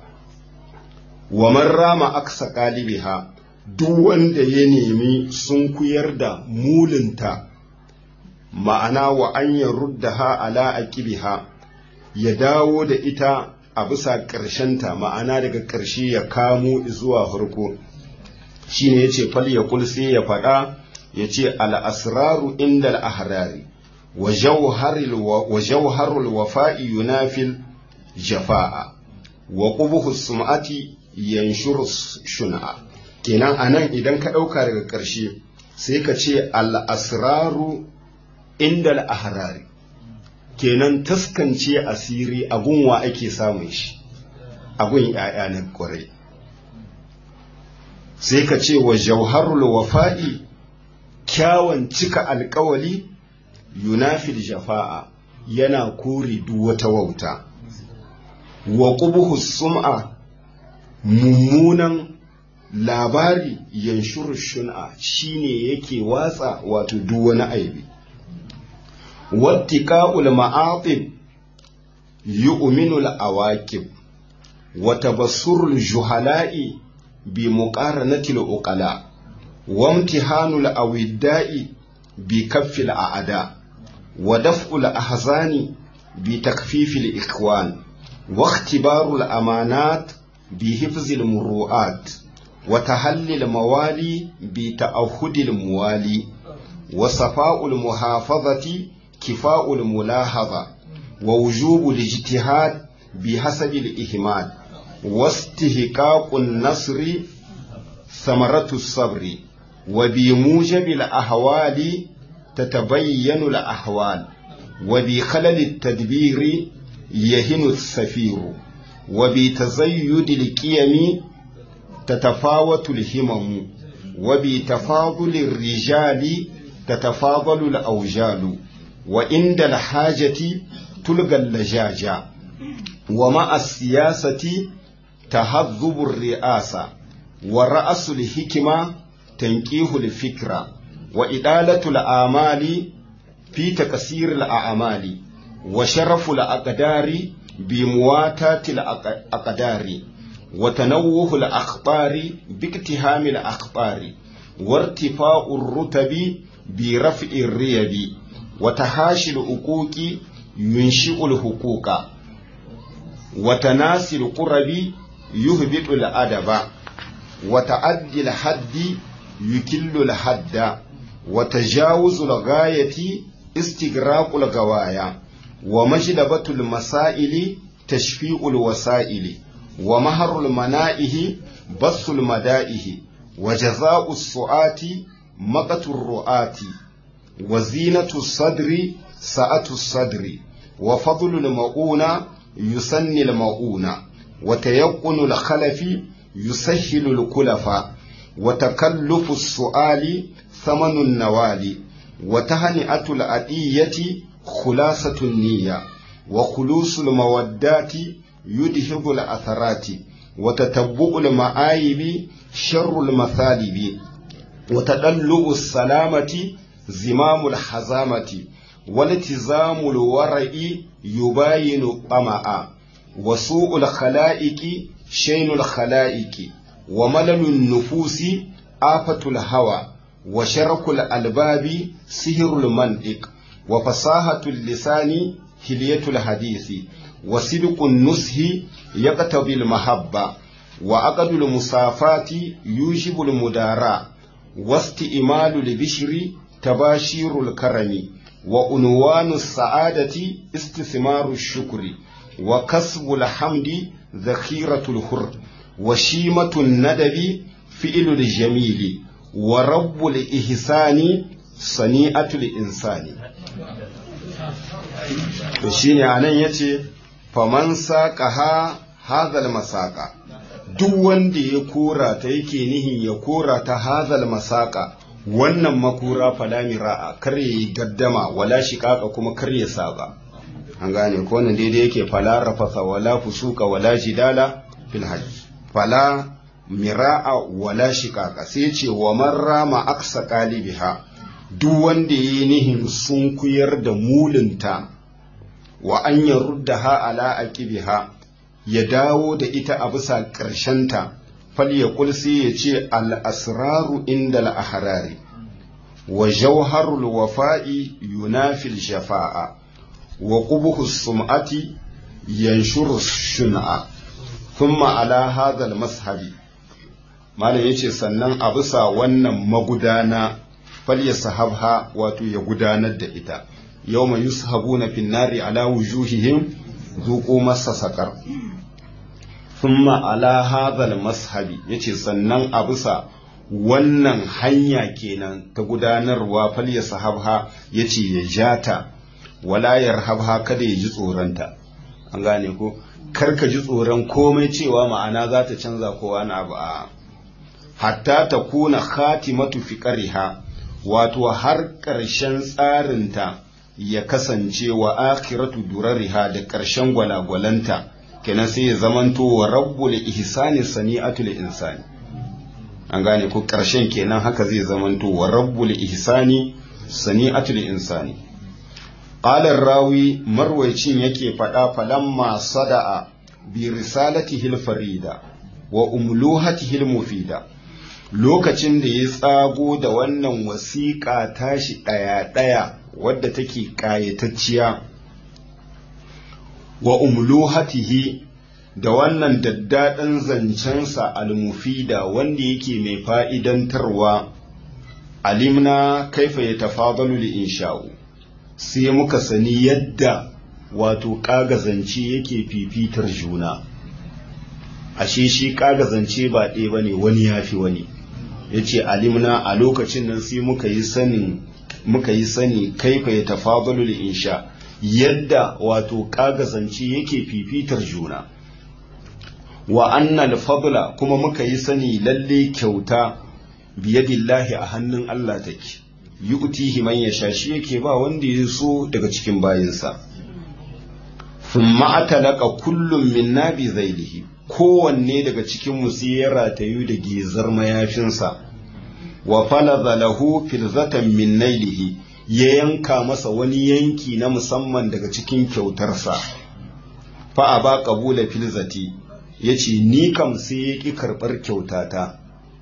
wa man rama aksa qalibiha duk wanda ya nemi sun kuyar da mulinta ma'ana wa an yaruddaha ala aqibiha ya dawo da ita a bisa ƙarshenta ma'ana daga ƙarshe ya kamo zuwa farko shine yace fal yaqul sai ya faɗa yace al asraru inda al ahrari wa jawharul wafa'i yunafil jafa'a wa qubuhu sum'ati yanshuru shun'a kenan anan idan ka ɗauka daga ƙarshe sai ka ce al asraru inda al ahrari kenan taskance asiri a gunwa ake samun shi a gun ‘ya'ya na ƙwarai sai ka ce wa jauharul wafa'i kyawun cika alkawali yunafil jafa'a yana kore duk wata wauta wa qubuhu sum'a mummunan labari yanshuru shun'a shine yake watsa wato duk wani aibi wattiqa'ul ma'atib yu'minul awaqib wa tabassurul juhala'i bi muqaranatil uqala wa imtihanul awidda'i bi kaffil a'da wa daf'ul ahzani bi takfifil ikhwan wa ikhtibarul amanat bi hifzil muru'at wa tahallil mawali bi ta'ahudil muwali wa safa'ul muhafazati كفاء الملاحظة ووجوب الاجتهاد بحسب الإهمال واستحقاق النصر ثمرة الصبر وبموجب الأحوال تتبين الأحوال وبخلل التدبير يهن السفير وبتزيد القيم تتفاوت الهمم وبتفاضل الرجال تتفاضل الأوجال وعند الحاجة تلقى اللجاجة ومع السياسة تهذب الرئاسة ورأس الحكمة تنكيه الفكرة وإدالة الآمال في تكسير الأعمال وشرف الأقدار بمواتاة الأقدار وتنوه الأخبار باقتهام الأخبار وارتفاع الرتب برفع الريب وتحاشي الحقوق ينشئ الحقوق وتناسي القرب يهبط الأدب وتعدي الحد يكل الحد وتجاوز الغاية استغراق الغوايا ومجلبة المسائل تشفيء الوسائل ومهر المنائه بث المدائه وجزاء السعات مقت الرؤات وزينة الصدر سعة الصدر وفضل المؤونة يسن المؤونة وتيقن الخلف يسهل الكلف وتكلف السؤال ثمن النوال وتهنئة الأدية خلاصة النية وخلوص المودات يدهب الأثرات وتتبع المعايب شر المثالب وتدلؤ السلامة زمام الحزامة والتزام الورع يباين الطمع وسوء الخلائق شين الخلائق وملل النفوس آفة الهوى وشرك الألباب سهر المنطق وفصاحة اللسان حلية الحديث وصدق النصح يقتضي المحبة وعقد المصافات يوجب المداراة واستئمال البشر تباشير الكرم وعنوان السعادة استثمار الشكر وكسب الحمد ذخيرة الحر وشيمة الندب فعل الجميل ورب الإحسان صنيعة الإنسان. shine anan yace faman saqaha hadhal masaqa, duk wanda ya kora ta yake nihin ya kora ta hadhal masaqa wannan makura fala mira'a, kar yayi gaddama wala shiqaqa kuma kar ya saba. an gane ko wannan daidai yake fala rafasa wala fusuka wala jidala fil hajj, fala mira'a wala shiqaqa. sai ce wa man rama aksa qalibiha, duk wanda yayi nihin sunkuyar da mulinta wa an yaruddaha ala aqibiha, ya dawo da ita a bisa ƙarshenta, fal ya sai ya ce al asraru inda al ahrari wa jawharul wafa'i yunafil shafa'a wa qubuhu sum'ati yanshuru shun'a thumma ala hadha al mashabi. malam yace sannan a bisa wannan magudana fal yasahabha, wato ya gudanar da ita. yawma yushabuna fin nari ala wujuhihim zuqu massa saqar. thumma ala hadhal mashabi, yace sannan a bisa wannan hanya kenan ta gudanarwa fal yasahabha, yace ya jata wala yarhabha, kada ya ji tsoronta. an gane ko, kar ka ji tsoron komai cewa ma'ana za ta canza ko wani abu a hatta ta kuna khatimatu fiqriha, wato har ƙarshen tsarinta ya kasance wa akhiratu durariha, da ƙarshen gwalagwalanta kenan sai ya zamanto wa rabbul ihsani sani'atul insani. an gane ko, ƙarshen kenan haka zai zamanto wa rabbul ihsani sani'atul insani. qala rawi, marwaycin yake faɗa falamma sada'a bi risalatihi al-farida wa umluhatihi al-mufida, lokacin da ya tsago da wannan wasiƙa tashi ɗaya-ɗaya wadda take ƙayatacciya, wa umluhatihi, da wannan daddaɗin zancensa almufida wanda yake mai fa'idantarwa, alimna kaifa ya tafadalu li insha'u, sai muka sani yadda wato ƙagazance yake fifitar juna. ashe shi ƙagazance ba ɗaya ba ne, wani ya fi wani. ya ce alimna, a lokacin nan sai muka yi sani kaifa ya tafadalu li insha, yadda wato ƙagazance yake fifitar juna. wa annal fadla, kuma muka yi sani lalle kyauta biyadillahi a hannun Allah take, yu'tihi man yasha, shi yake ba wanda ya so daga cikin bayinsa. thumma atalaqa kullum minna bi zailihi, kowanne daga cikin mu sai ya ratayu da gizar mayafinsa. wa falaza lahu filzatan min nailihi, ya yanka masa wani yanki na musamman daga cikin kyautarsa. fa aba qabula filzati, yace ni kam sai ya ki karbar kyautata.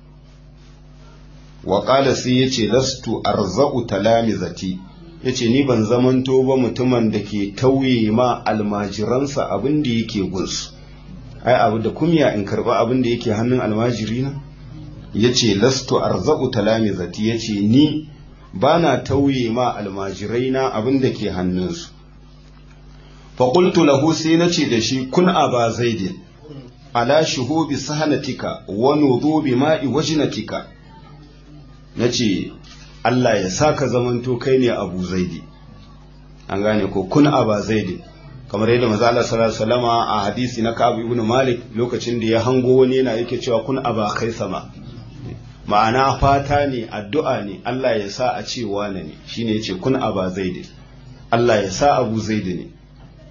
wa qala sai yace lastu arza'u talamizati, yace ni ban zamanto ba mutumin da ke tauye ma almajiransa abin da yake gunsu. ai abu da kumya in karba abin da yake hannun almajiri na. yace lastu arza'u talamizati, yace ni bana tauye ma almajirai na abin da ke hannunsu. fa qultu lahu, sai nace da shi kun aba zaidin ala shuhubi sahanatika wa nudubi ma'i wajnatika, nace Allah ya saka zamanto kai ne Abu Zaidi. an gane ko, kun aba zaidin, kamar yadda manzo Allah sallallahu alaihi wasallama a hadisi na Ka'ab ibn Malik lokacin da ya hango wani yana yake cewa kun aba Khaisama, ma'ana fata ne, addu'a ne, Allah ya sa a ce wane ne, shine yace kun aba Zaid, Allah ya sa Abu Zaid ne.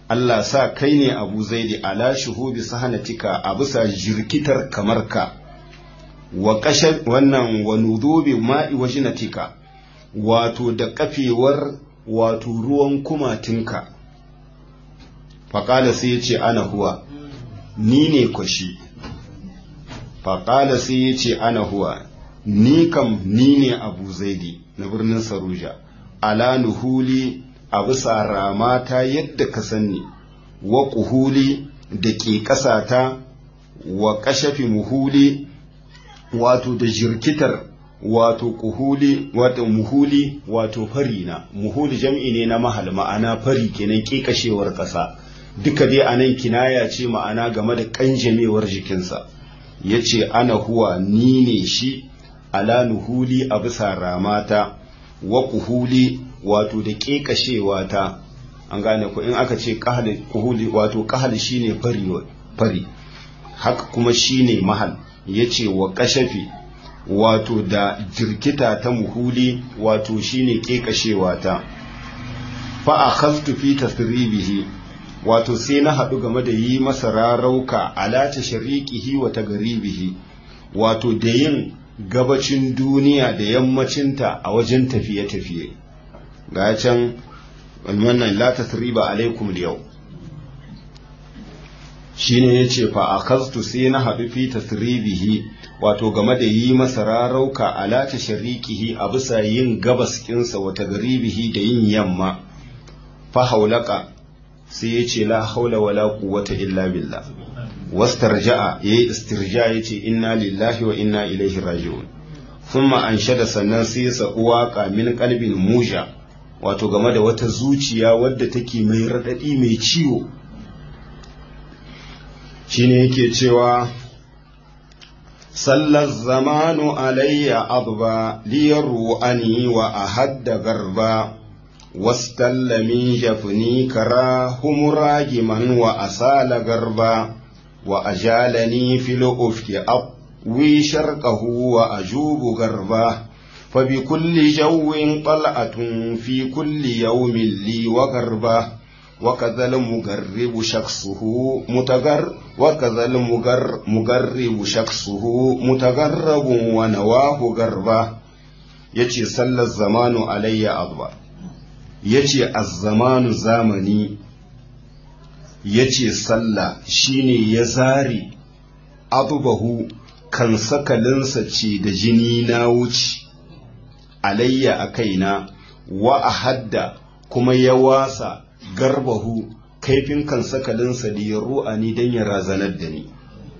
Allah sa kai ne Abu Zaidi ala shuhubi sahanatika a bisa jirkitar kamarka wa kashe wannan wa nudubi ma'i wajinatika wato da kafewar wato ruwan kumatinka. Faƙala sai ya ce ana huwa ni ne kwashi. Faƙala sai ya ce ana huwa ni kam ni ne Abu Zaidi na birnin Saruja ala nuhuli a bisa ramata yadda ka sanni wa ƙuhuli da ke ƙasata wa ƙashafi muhuli wato da jirkitar wato ƙuhuli wato muhuli wato fari na muhuli jam'i ne na mahal ma'ana fari kenan ƙiƙashewar ƙasa duka dai anan kinaya ce ma'ana game da ƙanjamewar jikinsa ya ce ana huwa ni ne shi ala nuhuli a bisa ramata wa ƙuhuli wato da ƙeƙashewa ta an gane ku in aka ce kuhuli wato ƙahal shine fari haka kuma shine mahal yace wa ƙashafi wato da jirkita ta muhuli wato shine ƙeƙashewa ta fa akhadtu fi tasribihi wato sai na haɗu game da yi masa rarauka ala tashriqihi wa tagribihi wato da yin gabacin duniya da yammacinta a wajen tafiye-tafiye ga can wannan la tasriba alaikum yau shine yace fa akastu sai na hadu fi tasribihi wato game da yi masa rarauka ala tashriqihi a bisa yin gabas kinsa wa tagribihi da yin yamma fa haulaka sai yace la haula wala quwwata illa billah wastarja'a yayi istirja yace inna lillahi wa inna ilaihi raji'un thumma anshada sannan sai sa uwaka min qalbin muja wato game da wata zuciya wadda take mai radadi mai ciwo shine yake cewa sallar zamanu alayya adba liyaru ani wa ahadda garba wastalla min jafni karahum ragiman wa asala garba wa ajalani fil ufki wi sharqahu wa ajubu garba فبكل جو طلعة في كل يوم لي وغربة وكذا المغرب شخصه وكذا المغرب شخصه متغرب ونواه غربة يجي صلى الزمان علي أضبا يجي الزمان زامني يجي صلى شيني يزاري أضبه كان سكالنسا تشي دجني ناوچ alayya a kaina wa a hadda kuma ya wasa garbahu kaifin kan sakalinsa da ya ru'ani don ya razanar da ni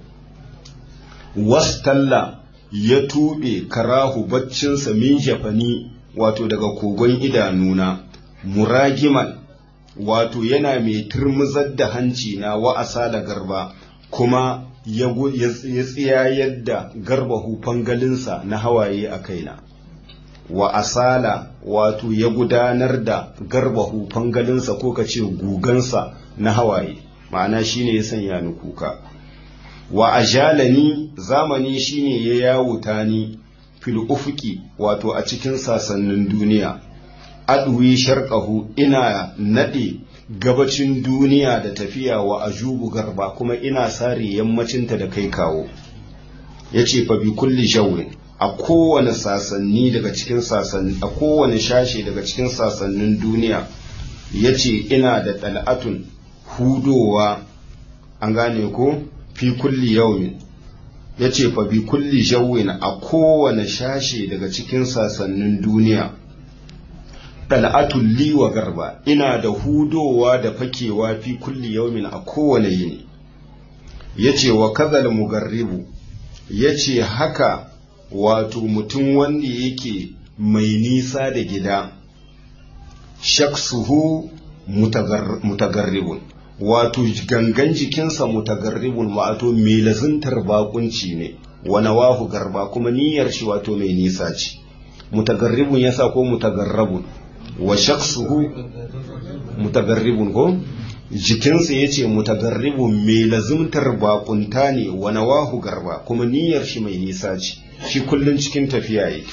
wastalla ya tuɓe karahu baccinsa min jafani wato daga kogon idanuna muragiman wato yana mai turmuzar da hanci na wa'asa da garba kuma ya tsiyayar da garbahu fangalinsa na hawaye a kaina wa asala wato ya gudanar da garbahu fangalinsa ko ka ce gugansa na hawaye ma'ana shine ya sanya ni kuka wa ajalani zamani shine ya yawuta ni fil ufuki wato a cikin sasannin duniya adwi sharqahu ina nade gabacin duniya da tafiya wa ajubu garba kuma ina sare yammacinta da kai kawo yace fa bi kulli jawrin a kowane sasanni daga cikin sasanni a kowane shashe daga cikin sasannin duniya yace ina da tal'atun hudowa an gane ko fi kulli yawmin yace fa bi kulli jawwin a kowane shashe daga cikin sasannin duniya tal'atul li wa garba ina da hudowa da fakewa fi kulli yawmin a kowane yini yace wa kadhal mugarribu yace haka wato mutum wanda yake mai nisa da gida shaksuhu mutagarribun wato gangan jikinsa mutagarribun wato mai lazuntar bakunci ne wa nawahu garba kuma niyyar shi wato mai nisa ce mutagarribun yasa ko mutagarrabun wa shaksuhu mutagarribun ko jikinsa yace mutagarribun mai lazuntar bakunta ne wa nawahu garba kuma niyyar shi mai nisa ce shi kullun cikin tafiya yake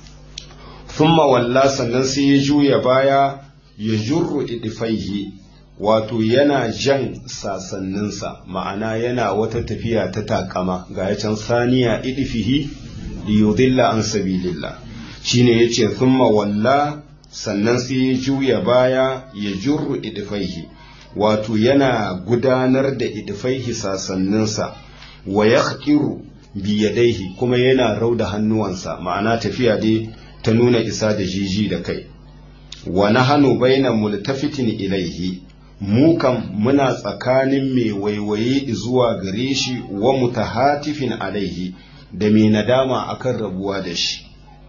thumma walla sannan sai ya juya baya ya jurru idfaihi wato yana jan sasanninsa, ma'ana yana wata tafiya ta takama ga ya can saniya idfihi liyudilla an sabilillah. Shine yace thumma walla, sannan sai ya juya baya, ya jurru idfaihi, wato yana gudanar da idfaihi sasanninsa, wa yakhtiru biyadaihi, kuma yana rauda hannuwansa, ma'ana tafiya dai ta nuna isa da jiji da kai. Wa nahanu baina multafitin ilaihi, mu kam muna tsakanin mai waiwaye zuwa gare shi, wa mutahatifin alaihi, da mai nadama akan rabuwa da shi.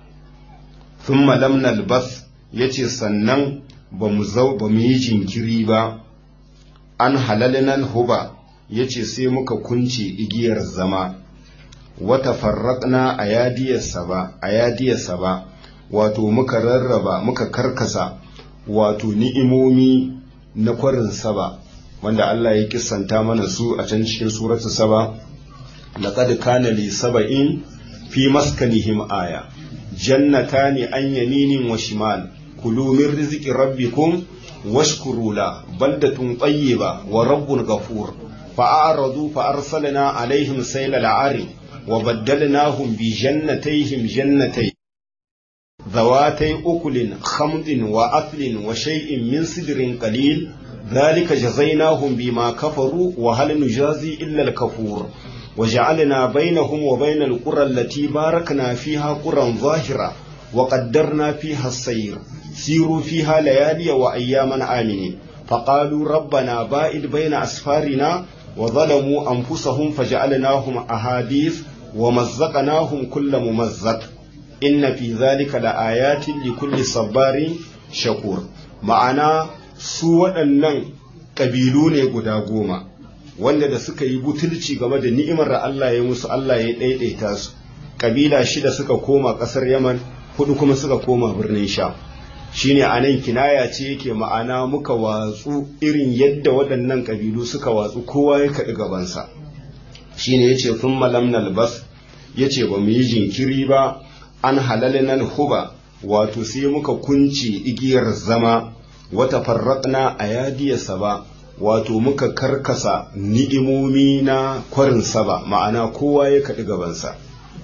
Thumma lam nalbas, yace sannan ba mu yi jinkiri ba, an halalnal huba, yace sai muka kunce igiyar zama, wata farraƙna a yadiyarsa ba, wato muka rarraba, muka karkasa wato ni'imomi na kwarin Saba, wanda Allah ya kissanta mana su a can cikin suratu Saba. Laqad kana li saba'in fi maskanihim aya, jannatani an yaminin wa shimal, kulu min rizqi rabbikum washkuru la, baldatun tayyiba wa rabbun ghafur. فأعرضوا فأرسلنا عليهم سيل العرم وبدلناهم بجنتيهم جنتين ذواتي أكل خمد وأثل وشيء من سدر قليل ذلك جزيناهم بما كفروا وهل نجازي إلا الكفور وجعلنا بينهم وبين القرى التي باركنا فيها قرى ظاهرة وقدرنا فيها السير سيروا فيها ليالي وأياما آمنين فقالوا ربنا باعد بين أسفارنا وظلموا أنفسهم فجعلناهم أحاديث ومزقناهم كل ممزق إن في ذلك لآيات لكل صبار شكور. ma'ana su waɗannan ƙabilu ne guda goma wanda da suka yi butulci game da ni'imar da Allah ya musu, Allah ya ɗaiɗaita su. ƙabila 6 suka koma ƙasar Yaman, 4 kuma suka koma birnin Sham. Shine anan kinaya ce yake, ma'ana muka watsu irin yadda waɗannan ƙabilu suka watsu, kowa ya kaɗi gabansa. Shine yace thumma lam nalbas, yace ba mu yi jinkiri ba, an halalnal huba, wato sai muka kunce igiyar zama, wata farraqna ayadiyasa ba, wato muka karkasa ni'imomi na kwarin Saba, ma'ana kowa ya kaɗi gabansa.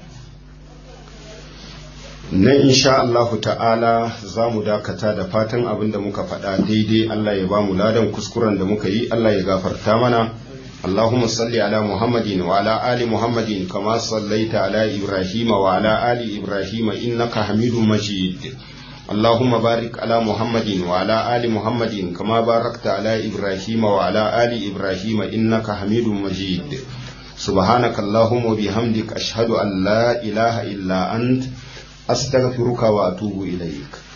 Nan insha Allahu ta'ala za mu dakata, da fatan abin da muka faɗa daidai Allah ya ba mu ladan, kuskuren da muka yi Allah ya gafarta mana. Allahumma salli ala Muhammadin wa ala ali Muhammadin kama sallaita ala Ibrahim wa ala ali Ibrahim innaka Hamidum Majid. Allahumma barik ala Muhammadin wa ala ali Muhammadin kama barakta ala Ibrahim wa ala ali Ibrahim innaka Hamidum Majid. Subhanaka Allahumma bihamdik ashhadu an la ilaha illa ant أستغفرك وأتوب إليك.